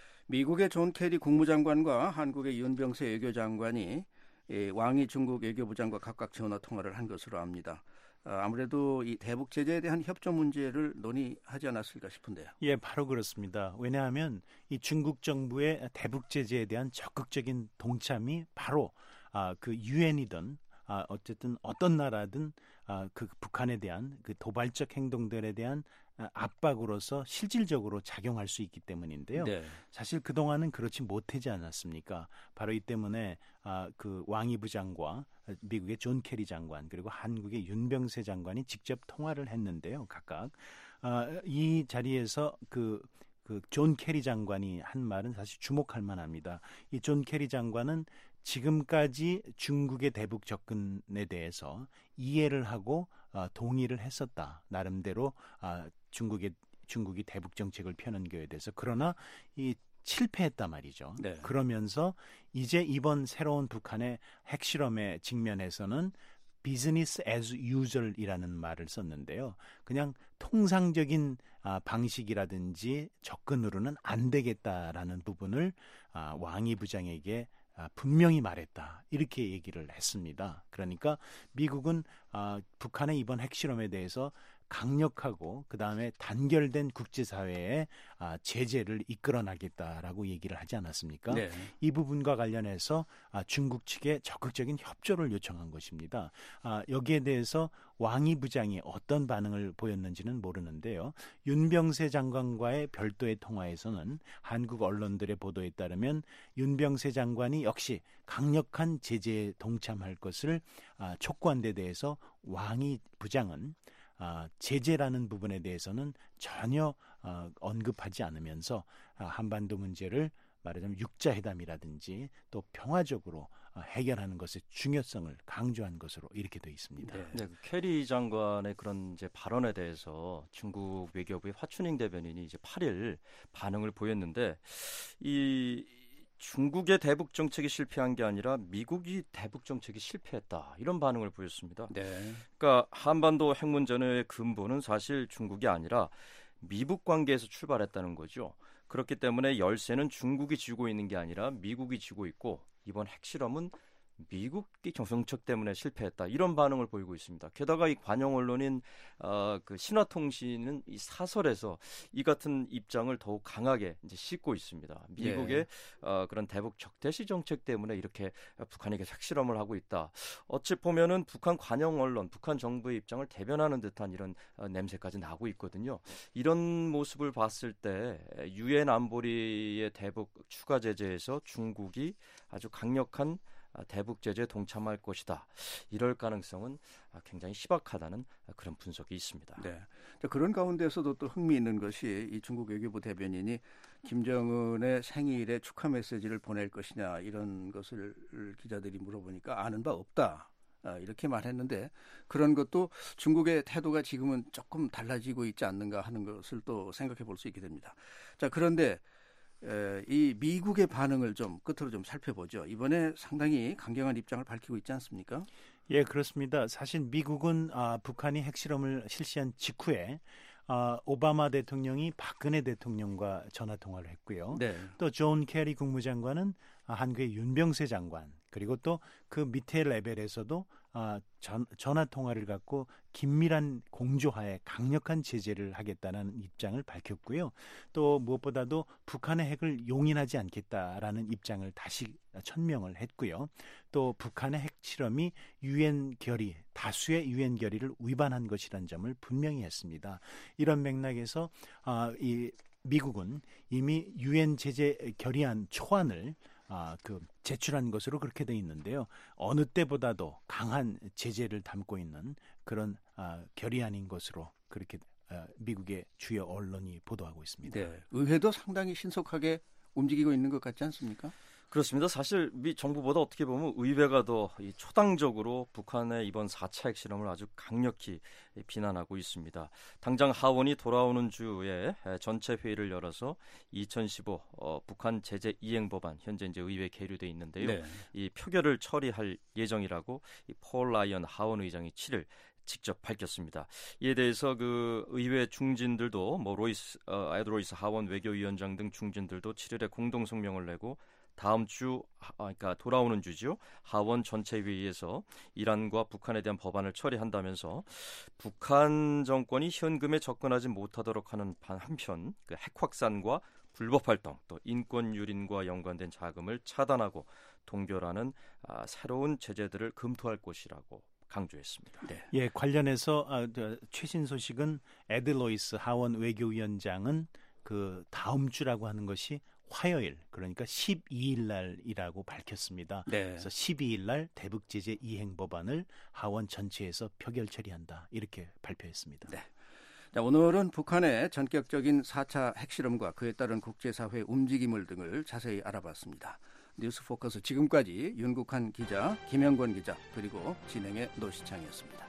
미국의 존 케리 국무장관과 한국의 윤병세 외교장관이 왕이 중국 외교부장과 각각 전화 통화를 한 것으로 압니다. 아무래도 이 대북 제재에 대한 협조 문제를 논의하지 않았을까 싶은데요. 예, 바로 그렇습니다. 왜냐하면 이 중국 정부의 대북 제재에 대한 적극적인 동참이 바로 그 유엔이든 어쨌든 어떤 나라든 그 북한에 대한 그 도발적 행동들에 대한 압박으로서 실질적으로 작용할 수 있기 때문인데요. 네. 사실 그동안은 그렇지 못하지 않았습니까? 바로 이 때문에 그 왕이 부장과 미국의 존 케리 장관 그리고 한국의 윤병세 장관이 직접 통화를 했는데요. 각각 이 자리에서 그 존 케리 장관이 한 말은 사실 주목할 만합니다. 이 존 케리 장관은 지금까지 중국의 대북 접근에 대해서 이해를 하고 동의를 했었다. 나름대로 중국이 대북 정책을 펴는 거에 대해서 그러나 이 실패했단 말이죠. 네. 그러면서 이제 이번 새로운 북한의 핵실험에 직면해서는 business as usual이라는 말을 썼는데요. 그냥 통상적인 방식이라든지 접근으로는 안 되겠다라는 부분을 왕이 부장에게 분명히 말했다. 이렇게 얘기를 했습니다. 그러니까 미국은 북한의 이번 핵실험에 대해서 강력하고 그다음에 단결된 국제사회의 제재를 이끌어나겠다라고 얘기를 하지 않았습니까? 네. 이 부분과 관련해서 중국 측에 적극적인 협조를 요청한 것입니다. 여기에 대해서 왕이 부장이 어떤 반응을 보였는지는 모르는데요. 윤병세 장관과의 별도의 통화에서는 한국 언론들의 보도에 따르면 윤병세 장관이 역시 강력한 제재에 동참할 것을 촉구한 데 대해서 왕이 부장은 제재라는 부분에 대해서는 전혀 언급하지 않으면서 한반도 문제를 말하자면 육자회담이라든지 또 평화적으로 해결하는 것의 중요성을 강조한 것으로 이렇게 되어 있습니다. 네, 캐리 장관의 그런 이제 발언에 대해서 중국 외교부의 화춘잉 대변인이 이제 8일 반응을 보였는데 이 중국의 대북 정책이 실패한 게 아니라 미국이 대북 정책이 실패했다. 이런 반응을 보였습니다. 네. 그러니까 한반도 핵 문제의 근본은 사실 중국이 아니라 미북 관계에서 출발했다는 거죠. 그렇기 때문에 열쇠는 중국이 쥐고 있는 게 아니라 미국이 쥐고 있고 이번 핵실험은 미국의 정책 때문에 실패했다. 이런 반응을 보이고 있습니다. 게다가 이 관영 언론인 그 신화통신은 이 사설에서 이 같은 입장을 더욱 강하게 이제 싣고 있습니다. 미국의 그런 대북 적대시 정책 때문에 이렇게 북한에게 핵실험을 하고 있다. 어찌 보면은 북한 관영 언론, 북한 정부의 입장을 대변하는 듯한 이런 냄새까지 나고 있거든요. 이런 모습을 봤을 때 유엔 안보리의 대북 추가 제재에서 중국이 아주 강력한 대북 제재에 동참할 것이다. 이럴 가능성은 굉장히 희박하다는 그런 분석이 있습니다. 네. 그런 가운데서도 또 흥미있는 것이 이 중국 외교부 대변인이 김정은의 생일에 축하 메시지를 보낼 것이냐 이런 것을 기자들이 물어보니까 아는 바 없다. 이렇게 말했는데 그런 것도 중국의 태도가 지금은 조금 달라지고 있지 않는가 하는 것을 또 생각해 볼 수 있게 됩니다. 자, 그런데 이 미국의 반응을 좀 끝으로 좀 살펴보죠. 이번에 상당히 강경한 입장을 밝히고 있지 않습니까? 예, 그렇습니다. 사실 미국은 북한이 핵실험을 실시한 직후에 오바마 대통령이 박근혜 대통령과 전화 통화를 했고요. 네. 또 존 캐리 국무장관은 한국의 윤병세 장관 그리고 또 그 밑에 레벨에서도 전화 통화를 갖고 긴밀한 공조하에 강력한 제재를 하겠다는 입장을 밝혔고요. 또 무엇보다도 북한의 핵을 용인하지 않겠다라는 입장을 다시 천명을 했고요. 또 북한의 핵 실험이 유엔 결의, 다수의 유엔 결의를 위반한 것이라는 점을 분명히 했습니다. 이런 맥락에서 이 미국은 이미 유엔 제재 결의안 초안을 제출한 것으로 그렇게 돼 있는데요. 어느 때보다도 강한 제재를 담고 있는 그런 결의안인 것으로 그렇게 미국의 주요 언론이 보도하고 있습니다. 네. 의회도 상당히 신속하게 움직이고 있는 것 같지 않습니까? 그렇습니다. 사실 미 정부보다 어떻게 보면 의회가 더 초당적으로 북한의 이번 4차 핵실험을 아주 강력히 비난하고 있습니다. 당장 하원이 돌아오는 주에 전체 회의를 열어서 2015 북한 제재 이행 법안 현재 이제 의회에 계류돼 있는데요. 네. 이 표결을 처리할 예정이라고 이 폴 라이언 하원 의장이 7일 직접 밝혔습니다. 이에 대해서 그 의회 중진들도 에드 로이스 하원 외교위원장 등 중진들도 7일에 공동 성명을 내고 다음 주, 그러니까 돌아오는 주죠. 하원 전체 회의에서 이란과 북한에 대한 법안을 처리한다면서 북한 정권이 현금에 접근하지 못하도록 하는 한편 그 핵 확산과 불법 활동 또 인권 유린과 연관된 자금을 차단하고 동결하는 새로운 제재들을 검토할 것이라고 강조했습니다. 네. 예, 관련해서 최신 소식은 에드 로이스 하원 외교위원장은 그 다음 주라고 하는 것이 화요일, 그러니까 12일 날이라고 밝혔습니다. 네. 그래서 12일 날 대북 제재 이행 법안을 하원 전체에서 표결 처리한다. 이렇게 발표했습니다. 네. 자, 오늘은 북한의 전격적인 4차 핵실험과 그에 따른 국제사회 움직임을 등을 자세히 알아봤습니다. 뉴스 포커스 지금까지 윤국한 기자, 김영권 기자, 그리고 진행의 노시창이었습니다.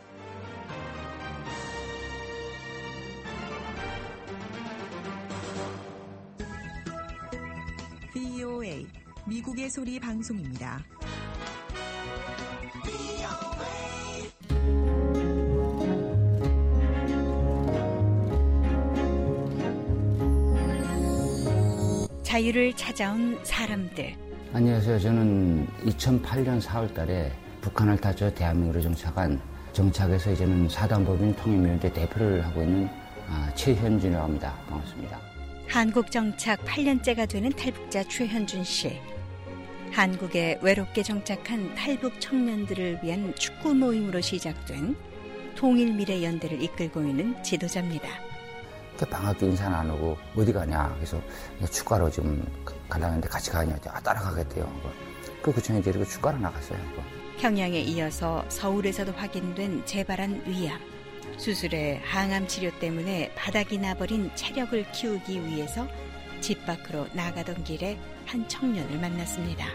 VOA 미국의 소리 방송입니다. 자유를 찾아온 사람들. 안녕하세요. 저는 2008년 4월 달에 북한을 타져 대한민국으로 정착해서 이제는 사단법인 통일위원회 대표를 하고 있는 최현준이라고 합니다. 반갑습니다. 한국 정착 8년째가 되는 탈북자 최현준 씨. 한국에 외롭게 정착한 탈북 청년들을 위한 축구 모임으로 시작된 통일미래연대를 이끌고 있는 지도자입니다. 방학기 인사 나누고 어디 가냐. 그래서 축구하러 지금 가려는데 같이 가냐. 따라가겠대요. 그 구청에 데리고 축구하러 나갔어요. 평양에 이어서 서울에서도 확인된 재발한 위암. 수술에 항암 치료 때문에 바닥이 나버린 체력을 키우기 위해서 집 밖으로 나가던 길에 한 청년을 만났습니다.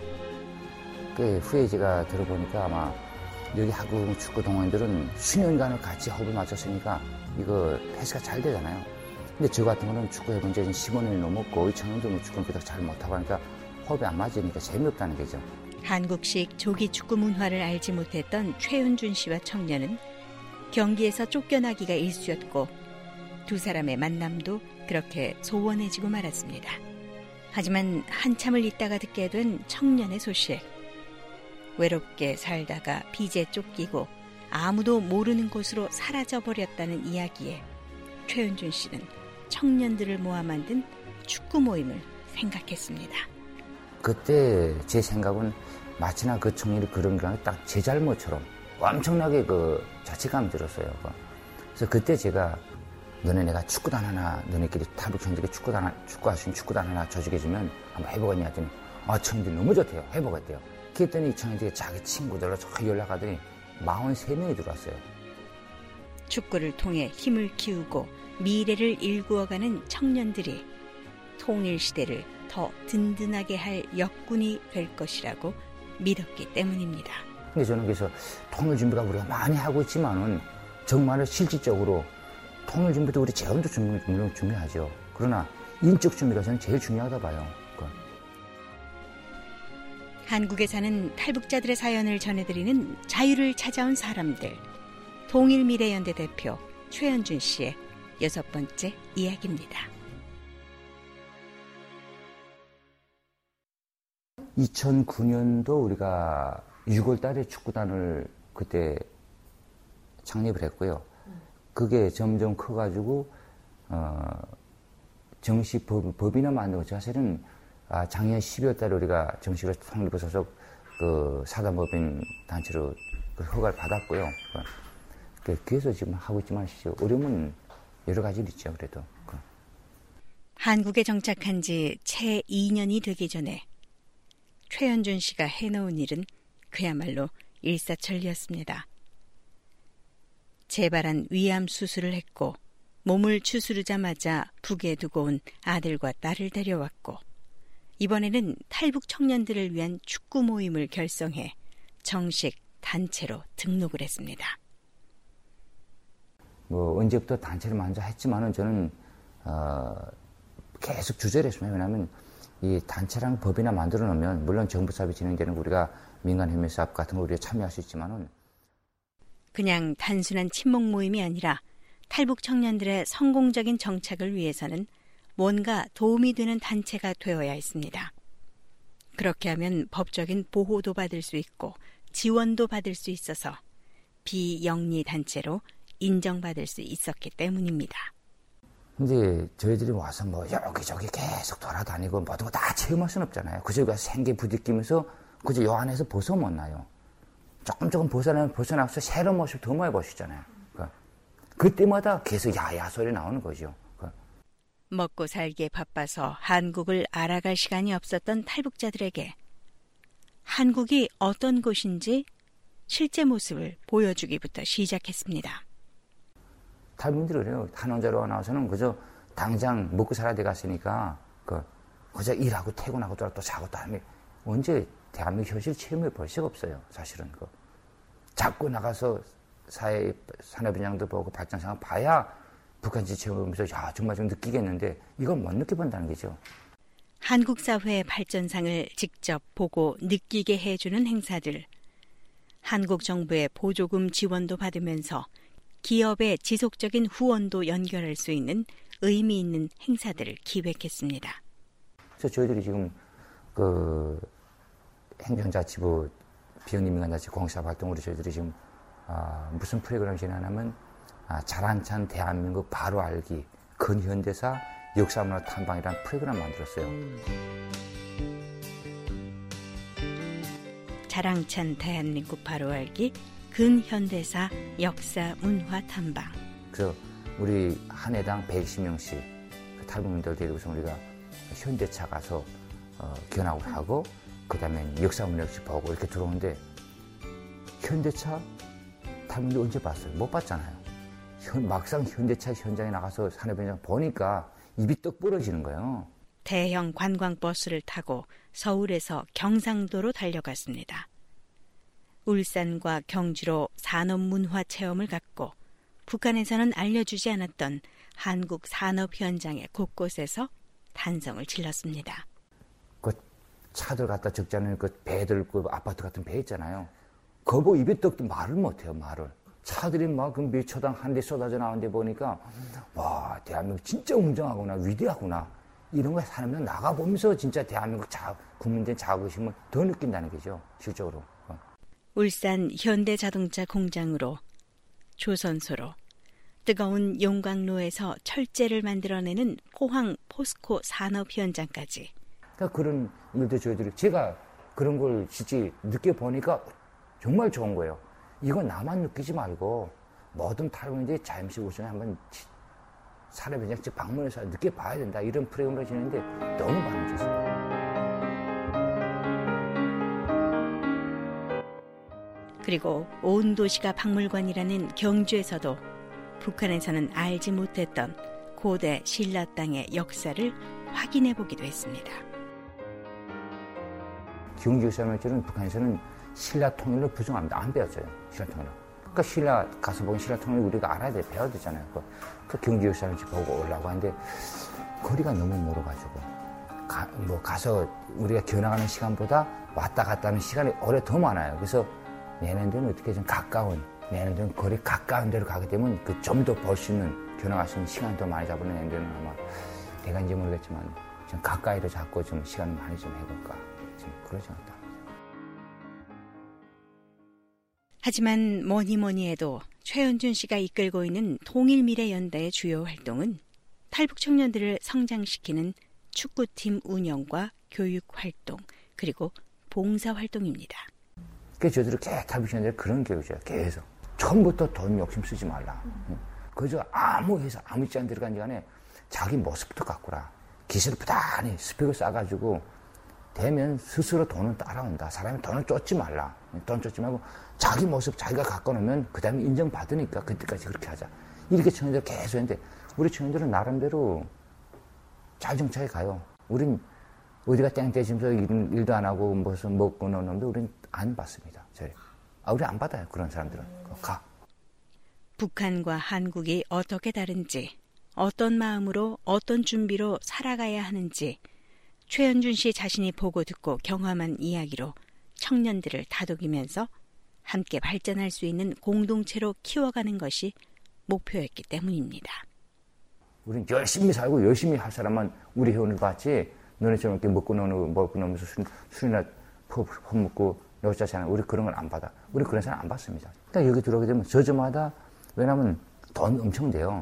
그 후에 제가 들어보니까 아마 여기 한국 축구 동호인들은 수년간을 같이 호흡을 맞췄으니까 이거 패스가 잘 되잖아요. 근데 저 같은 거는 축구 해본 지 15년이 넘었고 이 청년들 축구는 그닥 잘 못하고 하니까 호흡이 안 맞으니까 재미없다는 거죠. 한국식 조기 축구 문화를 알지 못했던 최은준 씨와 청년은 경기에서 쫓겨나기가 일쑤였고 두 사람의 만남도 그렇게 소원해지고 말았습니다. 하지만 한참을 있다가 듣게 된 청년의 소식. 외롭게 살다가 빚에 쫓기고 아무도 모르는 곳으로 사라져버렸다는 이야기에 최은준 씨는 청년들을 모아 만든 축구 모임을 생각했습니다. 그때 제 생각은 마치나 그 청년이 그런 게 딱 제 잘못처럼 엄청나게 그 자책감이 들었어요. 그래서 그때 제가 너네 내가 축구단 하나 너네끼리 탈북 청년들에게 축구할 수 있는 축구단 하나 조직해주면 한번 해보겠냐 했더니 청년들이 너무 좋대요. 해보겠대요. 그랬더니 이 청년들이 자기 친구들로 연락하더니 43명이 들어왔어요. 축구를 통해 힘을 키우고 미래를 일구어가는 청년들이 통일시대를 더 든든하게 할 역군이 될 것이라고 믿었기 때문입니다. 근데 저는 그래서 통일 준비가 우리가 많이 하고 있지만은 정말 실질적으로 통일 준비도 우리 재원도 물론 중요하죠. 그러나 인적 준비가 저는 제일 중요하다 봐요. 한국에 사는 탈북자들의 사연을 전해드리는 자유를 찾아온 사람들. 통일미래연대 대표 최현준 씨의 6번째 이야기입니다. 2009년도 우리가 6월 달에 축구단을 그때 창립을 했고요. 그게 점점 커가지고, 정식 법인을 만들고, 사실은, 작년 12월 달에 우리가 정식으로 통일부 소속 그 사단법인 단체로 그 허가를 받았고요. 그래서 지금 하고 있지만 어려움은 여러 가지 있죠, 그래도. 한국에 정착한 지 채 2년이 되기 전에 최현준 씨가 해놓은 일은 그야말로 일사천리였습니다. 재발한 위암 수술을 했고 몸을 추스르자마자 북에 두고 온 아들과 딸을 데려왔고 이번에는 탈북 청년들을 위한 축구 모임을 결성해 정식 단체로 등록을 했습니다. 언제부터 단체를 먼저 했지만은 저는 계속 주저했습니다. 왜냐하면 이 단체랑 법이나 만들어 놓으면 물론 정부 사업이 진행되는 우리가 민간 협력 사업 같은 거 우리가 참여할 수 있지만은 그냥 단순한 친목 모임이 아니라 탈북 청년들의 성공적인 정착을 위해서는 뭔가 도움이 되는 단체가 되어야 했습니다. 그렇게 하면 법적인 보호도 받을 수 있고 지원도 받을 수 있어서 비영리 단체로 인정받을 수 있었기 때문입니다. 근데 저희들이 와서 여기저기 계속 돌아다니고 모든 거 다 체험할 수는 없잖아요. 그저 가서 생계 부딪히면서 그저 요 안에서 벗어못 나요. 조금 벗어나서 새로운 모습 더 많이 보시잖아요. 그때마다 계속 야야 소리 나오는 거죠. 먹고 살기에 바빠서 한국을 알아갈 시간이 없었던 탈북자들에게 한국이 어떤 곳인지 실제 모습을 보여주기부터 시작했습니다. 탈북민들이 그래요. 한원자로 나와서는 그저 당장 먹고 살아야 돼 갔으니까 그저 일하고 퇴근하고 또 자고 또 하면 언제 대한민국 현실 체험해 볼 수가 없어요. 사실은 자꾸 나가서 사회 산업인장도 보고 발전 상황 봐야 북한 지체하면서 정말 좀 느끼겠는데 이건 못 느껴본다는 거죠. 한국 사회의 발전상을 직접 보고 느끼게 해주는 행사들. 한국 정부의 보조금 지원도 받으면서 기업의 지속적인 후원도 연결할 수 있는 의미 있는 행사들을 기획했습니다. 그래서 저희들이 지금 그 행정자치부 비영리민간자치 공사 활동으로 저희들이 지금 무슨 프로그램을 진행하냐면 잘 한찬 대한민국 바로 알기 근현대사 역사문화 탐방이라는 프로그램을 만들었어요. 자랑찬 대한민국 바로 알기 근현대사 역사문화 탐방. 그래서 우리 한 해당 120명씩 탈북민들 데리고서 우리가 현대차 가서 견학을 하고 그다음에 역사문화역시 보고 이렇게 들어오는데 현대차 탈북민들 언제 봤어요? 못 봤잖아요. 막상 현대차 현장에 나가서 산업 현장 보니까 입이 떡 부러지는 거예요. 대형 관광버스를 타고 서울에서 경상도로 달려갔습니다. 울산과 경주로 산업문화 체험을 갖고 북한에서는 알려주지 않았던 한국 산업 현장의 곳곳에서 탄성을 질렀습니다. 그 차들 갖다 적지 않은 그 배들, 그 아파트 같은 배 있잖아요. 그거 보고 입에 떡도 말을 못해요, 말을. 차들이 막 그 몇 초당 한 대 쏟아져 나오는데 보니까 와, 대한민국 진짜 웅장하구나, 위대하구나. 이런 거 사람들 나가보면서 진짜 대한민국 국민들의 자부심을 더 느낀다는 거죠, 실적으로. 울산 현대자동차 공장으로 조선소로 뜨거운 용광로에서 철제를 만들어내는 포항 포스코 산업 현장까지. 그러니까 그런 일도 저희들이 제가 그런 걸 진짜 느껴보니까 정말 좋은 거예요. 이건 나만 느끼지 말고 모든 탈북민들이 자임시 오션에 한번 산업 현장 즉 방문해서 느껴봐야 된다. 이런 프로그램을 지내는데 너무 반응이 좋습니다. 그리고 온 도시가 박물관이라는 경주에서도 북한에서는 알지 못했던 고대 신라 땅의 역사를 확인해 보기도 했습니다. 경주 사람들은 북한에서는 신라 통일을 부정합니다. 안 배웠어요. 신라 통일을. 그러니까 신라 가서 보면 신라 통일을 우리가 알아야 돼, 배워야 되잖아요. 그 경주 역사를 보고 오려고 하는데 거리가 너무 멀어가지고 가서 우리가 견학하는 시간보다 왔다 갔다 하는 시간이 오래 더 많아요. 그래서 내년도는 어떻게 좀 내년도는 거리 가까운 데로 가게 되면 그 좀 더 볼 수 있는 견학할 수 있는 시간 더 많이 잡으면 내년도는 아마 대간지 모르겠지만 좀 가까이로 잡고 좀 시간을 많이 좀 해볼까 좀 그러지 않다. 하지만 뭐니 해도 최은준 씨가 이끌고 있는 통일미래연대의 주요 활동은 탈북 청년들을 성장시키는 축구팀 운영과 교육활동 그리고 봉사활동입니다. 그래서 저희들이 탈북 청년들 그런 교육이죠. 계속 처음부터 돈 욕심 쓰지 말라. 그저 아무 회사 아무 직장 들어간지 간에 자기 모습부터 가꾸라. 기술 부단히 스펙을 쌓아가지고 되면 스스로 돈은 따라온다. 사람이 돈을 쫓지 말라. 돈 쫓지 말고 자기 모습 자기가 갖고 놓으면 그 다음에 인정받으니까 그때까지 그렇게 하자. 이렇게 청년들 계속 했는데 우리 청년들은 나름대로 잘 정착해 가요. 우린 어디가 땡땡치면서 일도 안 하고 무슨 먹고 노는데 우린 안 받습니다. 우리 안 받아요. 그런 사람들은. 가. 북한과 한국이 어떻게 다른지, 어떤 마음으로 어떤 준비로 살아가야 하는지 최은준 씨 자신이 보고 듣고 경험한 이야기로 청년들을 다독이면서 함께 발전할 수 있는 공동체로 키워가는 것이 목표였기 때문입니다. 우린 열심히 살고 열심히 할 사람만 우리 회원을 받지 너네처럼 이렇게 먹고 노면서 술이나 퍼먹고 여자잖아. 우리 그런 걸 안 받아. 우리 그런 사람 안 받습니다. 그러니까 여기 들어오게 되면 저저마다 왜냐하면 돈 엄청 돼요.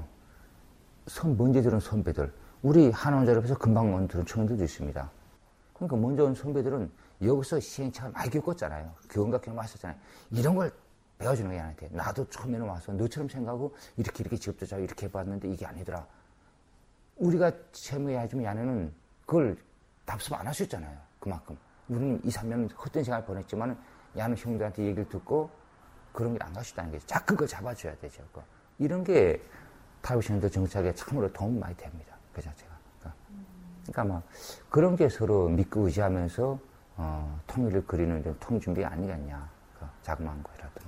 먼저 들은 선배들. 우리 한원자립에서 금방 먼저 들은 청년들도 있습니다. 그러니까 먼저 온 선배들은 여기서 시행착오를 많이 겪었잖아요. 교원과 경험 하셨잖아요. 이런 걸 배워주는 게 나한테. 나도 처음에는 와서 너처럼 생각하고 이렇게 직업도 잘 이렇게 해봤는데 이게 아니더라. 우리가 채무해야지만 야네는 그걸 답습 안 하셨잖아요. 그만큼. 우리는 2, 3년 헛된 시간을 보냈지만 야는 형들한테 얘기를 듣고 그런 길 안 가셨다는 게 자꾸 그걸 잡아줘야 되죠. 이런 게 탈북민들 정착에 참으로 도움이 많이 됩니다. 그 자체가. 그러니까 막 그런 게 서로 믿고 의지하면서 통일을 그리는 통일 준비 아니겠냐. 자그마한 거라도.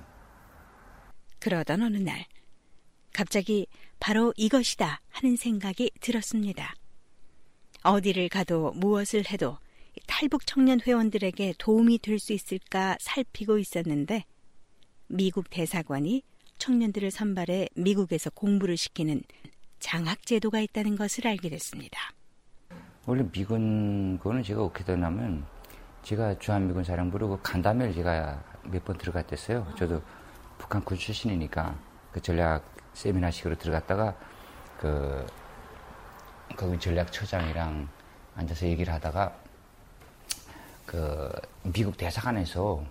그러던 어느 날 갑자기 바로 이것이다 하는 생각이 들었습니다. 어디를 가도 무엇을 해도 탈북 청년 회원들에게 도움이 될 수 있을까 살피고 있었는데 미국 대사관이 청년들을 선발해 미국에서 공부를 시키는 장학제도가 있다는 것을 알게 됐습니다. 원래 미군 거는 제가 어떻게 되냐면 제가 주한미군 사령부로 간담회를 제가 몇 번 들어갔댔어요. 저도 북한 군 출신이니까 그 전략 세미나식으로 들어갔다가 거기 전략처장이랑 앉아서 얘기를 하다가 미국 대사관에서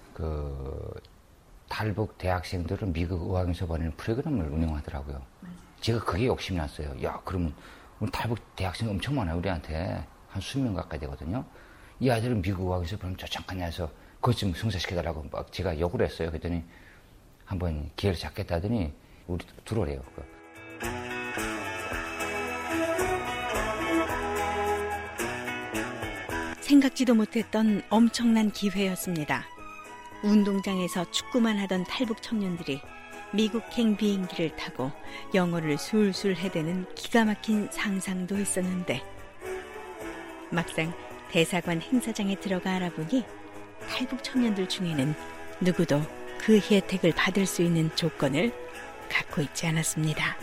탈북 대학생들을 미국 어학연수 보내는 프로그램을 운영하더라고요. 제가 그게 욕심이 났어요. 야, 그러면 우리 탈북 대학생 엄청 많아요, 우리한테. 한 20명 가까이 되거든요. 이 아이들은 미국 어학연수 보내면 저 잠깐 해서 그것 좀 성사시켜달라고 막 제가 욕을 했어요. 그랬더니 한번 기회를 잡겠다 하더니 우리 들어오래요. 생각지도 못했던 엄청난 기회였습니다. 운동장에서 축구만 하던 탈북 청년들이 미국행 비행기를 타고 영어를 술술 해대는 기가 막힌 상상도 했었는데 막상 대사관 행사장에 들어가 알아보니 탈북 청년들 중에는 누구도 그 혜택을 받을 수 있는 조건을 갖고 있지 않았습니다.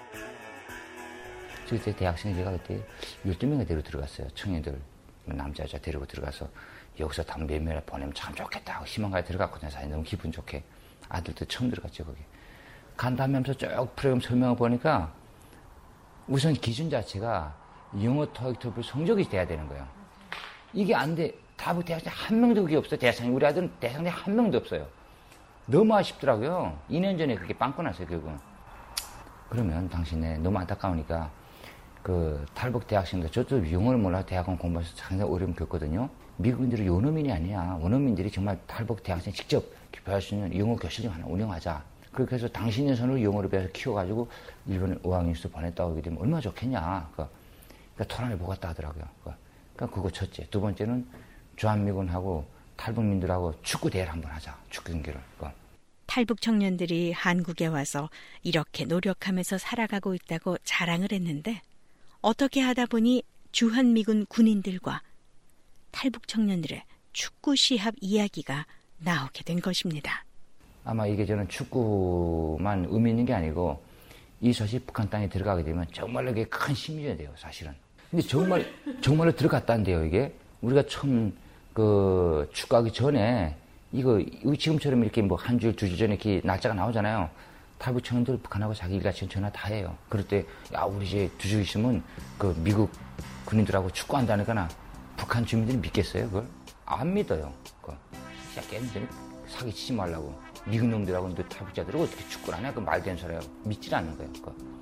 그때 대학생이 제가 그때 12명이 데리고 들어갔어요. 청년들 남자 여자 데리고 들어가서 여기서 당 몇 명을 보내면 참 좋겠다 하고 희망가에 들어갔거든요. 사실 너무 기분 좋게. 아들도 처음 들어갔죠 거기. 간담회하면서 쭉 프로그램 설명을 보니까 우선 기준 자체가 영어 토익 토플 성적이 돼야 되는 거예요. 이게 안 돼. 탈북 대학생 한 명도 그게 없어요. 대상이 우리 아들은 대상이 한 명도 없어요. 너무 아쉽더라고요. 2년 전에 그게 빵꾸 났어요 결국은. 그러면 당신네 너무 안타까우니까 탈북 대학생들 저도 영어를 몰라서 대학원 공부해서 상당히 어려움 겪거든요. 미국인들은 원어민이 아니야. 원어민들이 정말 탈북 대학생 직접 배울 수 있는 영어 교실을 하나 운영하자. 그렇게 해서 당신의 손으로 영어를 배워서 키워가지고 일본 어학연수 보냈다고 하게 되면 얼마나 좋겠냐. 그러니까 토론을 보겠다 하더라고요. 그러니까 그거 첫째. 두 번째는 주한미군하고 탈북민들하고 축구 대회를 한번 하자. 축구 경기를. 탈북 청년들이 한국에 와서 이렇게 노력하면서 살아가고 있다고 자랑을 했는데 어떻게 하다 보니 주한미군 군인들과 탈북 청년들의 축구 시합 이야기가 나오게 된 것입니다. 아마 이게 저는 축구만 의미 있는 게 아니고 이 소식 북한 땅에 들어가게 되면 정말로 이게 큰 힘이 돼요, 사실은. 근데 정말로 들어갔다는데요, 이게. 우리가 처음 축구하기 전에 이거 지금처럼 이렇게 뭐 한 줄, 두 줄 전에 이렇게 날짜가 나오잖아요. 탈북 청년들 북한하고 자기 일가ችን 전화 다 해요. 그럴 때, 야, 우리 이제 두 줄 있으면 미국 군인들하고 축구한다니까 북한 주민들이 믿겠어요, 그걸? 안 믿어요. 시작했는데 사기치지 말라고. 미국 놈들하고 탈북자들하고 어떻게 축구를 하냐? 그 말도 안 소리예요. 믿질 않는 거예요.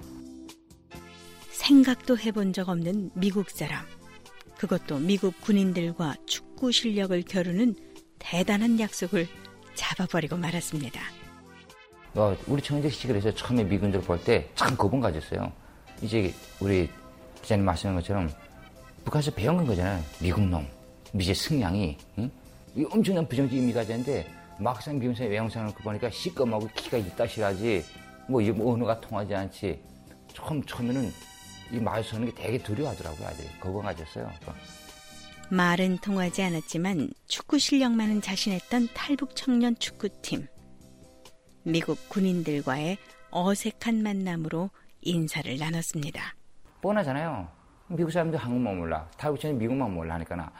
생각도 해본 적 없는 미국 사람. 그것도 미국 군인들과 축구 실력을 겨루는 대단한 약속을 잡아버리고 말았습니다. 우리 청년들이 그래서 처음에 미군들 볼 때 참 겁은 가졌어요. 이제 우리 기자님 말씀한 것처럼 북한에서 배운 거잖아요. 미국 놈, 미제 승량이 이 엄청난 부정적 의미가 되는데 막상 미군의 외형상을 보니까 시꺼멓고 키가 이따시라지 뭐 언어가 통하지 않지. 처음에는 이 말 서는 게 되게 두려워하더라고요. 아들이 겁은 가졌어요. 말은 통하지 않았지만 축구 실력만은 자신했던 탈북 청년 축구팀. 미국 군인들과의 어색한 만남으로 인사를 나눴습니다. 뻔하잖아요. 미국 사람들 한국만 몰라. 탈북 청년 미국만 몰라 하니까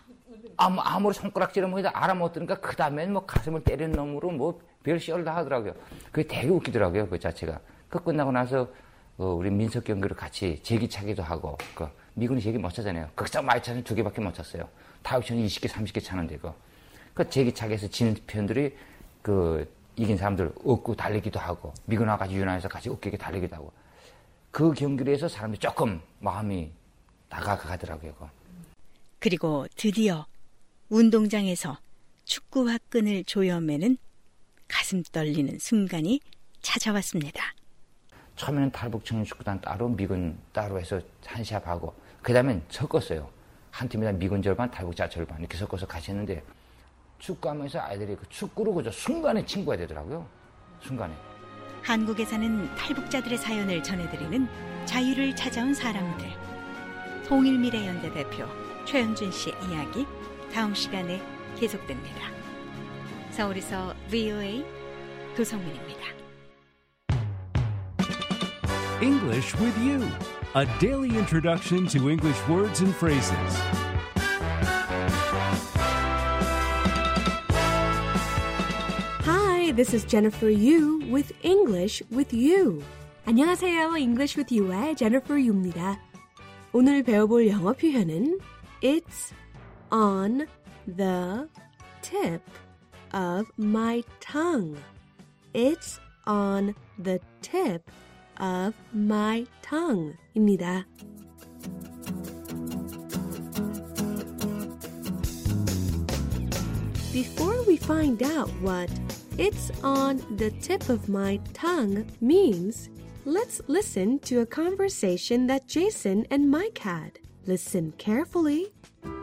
아무리 손가락질을 뭐 알아먹으니까 그 다음엔 뭐 가슴을 때리는 놈으로 뭐 별 시험을 다 하더라고요. 그게 되게 웃기더라고요. 그 자체가. 그 끝나고 나서 우리 민석 경기를 같이 제기차기도 하고 미군이 제기 못 차잖아요. 극장 많이 차는 2개밖에 못 찼어요. 탈북 청년 20개, 30개 차는데 그 제기차기에서 지는 편들이 이긴 사람들 얻고 달리기도 하고 미군하고 같이 유난해서 같이 웃기게 달리기도 하고 그 경기를 해서 사람들이 조금 마음이 다가가더라고요. 그리고 드디어 운동장에서 축구화 끈을 조여매는 가슴 떨리는 순간이 찾아왔습니다. 처음에는 탈북 청년 축구단 따로 미군 따로 해서 한 시합하고 그 다음엔 섞었어요. 한 팀에다 미군 절반 탈북자 절반 이렇게 섞어서 같이 했는데 축구하면서 아이들이 축구로 그저 순간에 친구가 되더라고요. 순간에. 한국에 사는 탈북자들의 사연을 전해드리는 자유를 찾아온 사람들. 통일미래연대 대표 최현준 씨의 이야기 다음 시간에 계속됩니다. 서울에서 VOA 도성민입니다. English with you. a daily introduction to English words and phrases. Hi, this is Jennifer Yu with English with You. 안녕하세요. English with You의 Jennifer Yu입니다. 오늘 배워볼 영어 표현은 It's on the tip of my tongue. It's on the tip of my tongue 입니다. Before we find out what it's on the tip of my tongue means, let's listen to a conversation that Jason and Mike had. Listen carefully.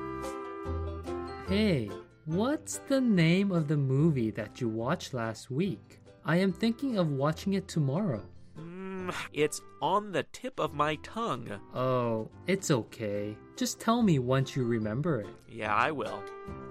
Hey, what's the name of the movie that you watched last week? I am thinking of watching it tomorrow. It's on the tip of my tongue. Oh, it's okay. Just tell me once you remember it. Yeah, I will.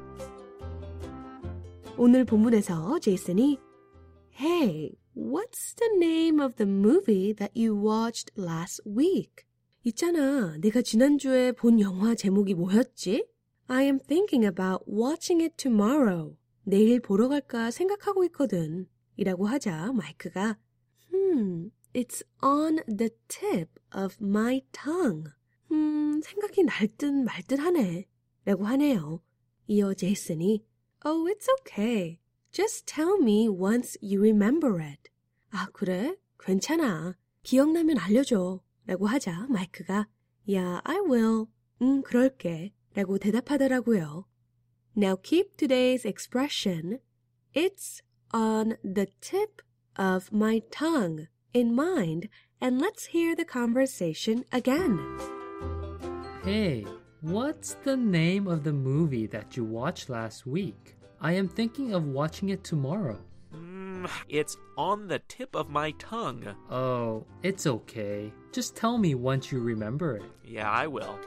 오늘 본문에서 제이슨이 Hey, what's the name of the movie that you watched last week? 있잖아, 내가 지난주에 본 영화 제목이 뭐였지? I am thinking about watching it tomorrow. 내일 보러 갈까 생각하고 있거든. 이라고 하자 마이크가 It's on the tip of my tongue. 생각이 날 듯 말 듯 하네. 라고 하네요. 이어 제이슨이 Oh, it's okay. Just tell me once you remember it. 아, 그래? 괜찮아. 기억나면 알려줘. 라고 하자 마이크가 Yeah, I will. 그럴게. 라고 대답하더라고요. Now keep today's expression It's on the tip of my tongue in mind and let's hear the conversation again. Hey, what's the name of the movie that you watched last week? I am thinking of watching it tomorrow. It's on the tip of my tongue. Oh, it's okay. Just tell me once you remember it. Yeah, I will.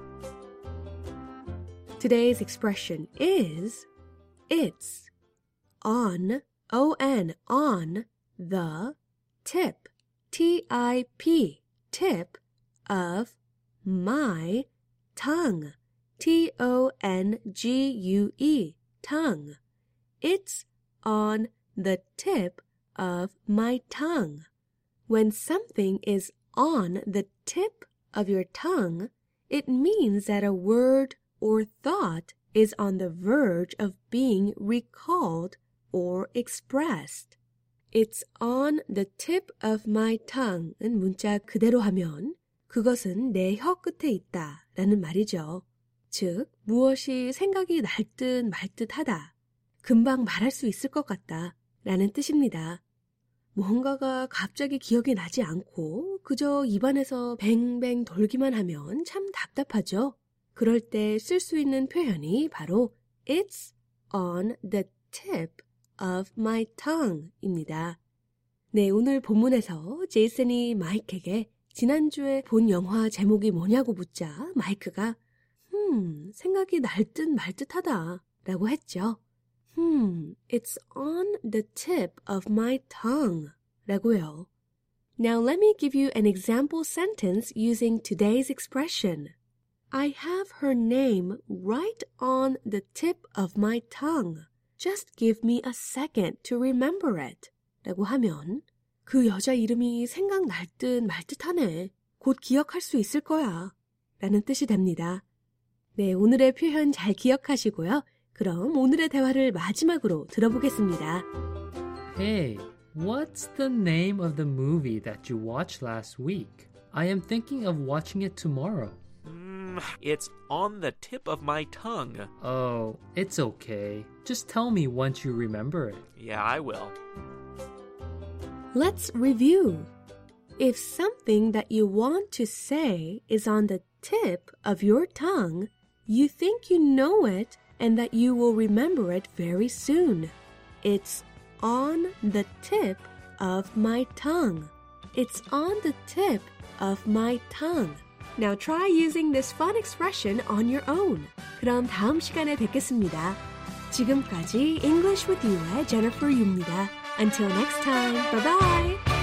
Today's expression is It's on, O-N, on the tip, T-I-P, tip of my tongue, T-O-N-G-U-E, tongue. It's on the tip of my tongue. When something is on the tip of your tongue, it means that a word or thought is on the verge of being recalled or expressed. It's on the tip of my tongue은 문자 그대로 하면 그것은 내 혀 끝에 있다 라는 말이죠. 즉, 무엇이 생각이 날 듯 말 듯 하다. 금방 말할 수 있을 것 같다 라는 뜻입니다. 뭔가가 갑자기 기억이 나지 않고 그저 입안에서 뱅뱅 돌기만 하면 참 답답하죠. 그럴 때 쓸 수 있는 표현이 바로 It's on the tip of my tongue 입니다. 네, 오늘 본문에서 제이슨이 마이크에게 지난주에 본 영화 제목이 뭐냐고 묻자 마이크가 생각이 날 듯 말 듯하다 라고 했죠. It's on the tip of my tongue 라고요. Now let me give you an example sentence using today's expression. I have her name right on the tip of my tongue. Just give me a second to remember it. 라고 하면 그 여자 이름이 생각날 듯 말 듯하네. 곧 기억할 수 있을 거야. 라는 뜻이 됩니다. 네, 오늘의 표현 잘 기억하시고요. 그럼 오늘의 대화를 마지막으로 들어보겠습니다. Hey, what's the name of the movie that you watched last week? I am thinking of watching it tomorrow. It's on the tip of my tongue. Oh, it's okay. Just tell me once you remember it. Yeah, I will. Let's review. If something that you want to say is on the tip of your tongue, you think you know it and that you will remember it very soon. It's on the tip of my tongue. It's on the tip of my tongue. Now try using this fun expression on your own. 그럼 다음 시간에 뵙겠습니다. 지금까지 English with You의 Jennifer Yu입니다. Until next time, bye-bye!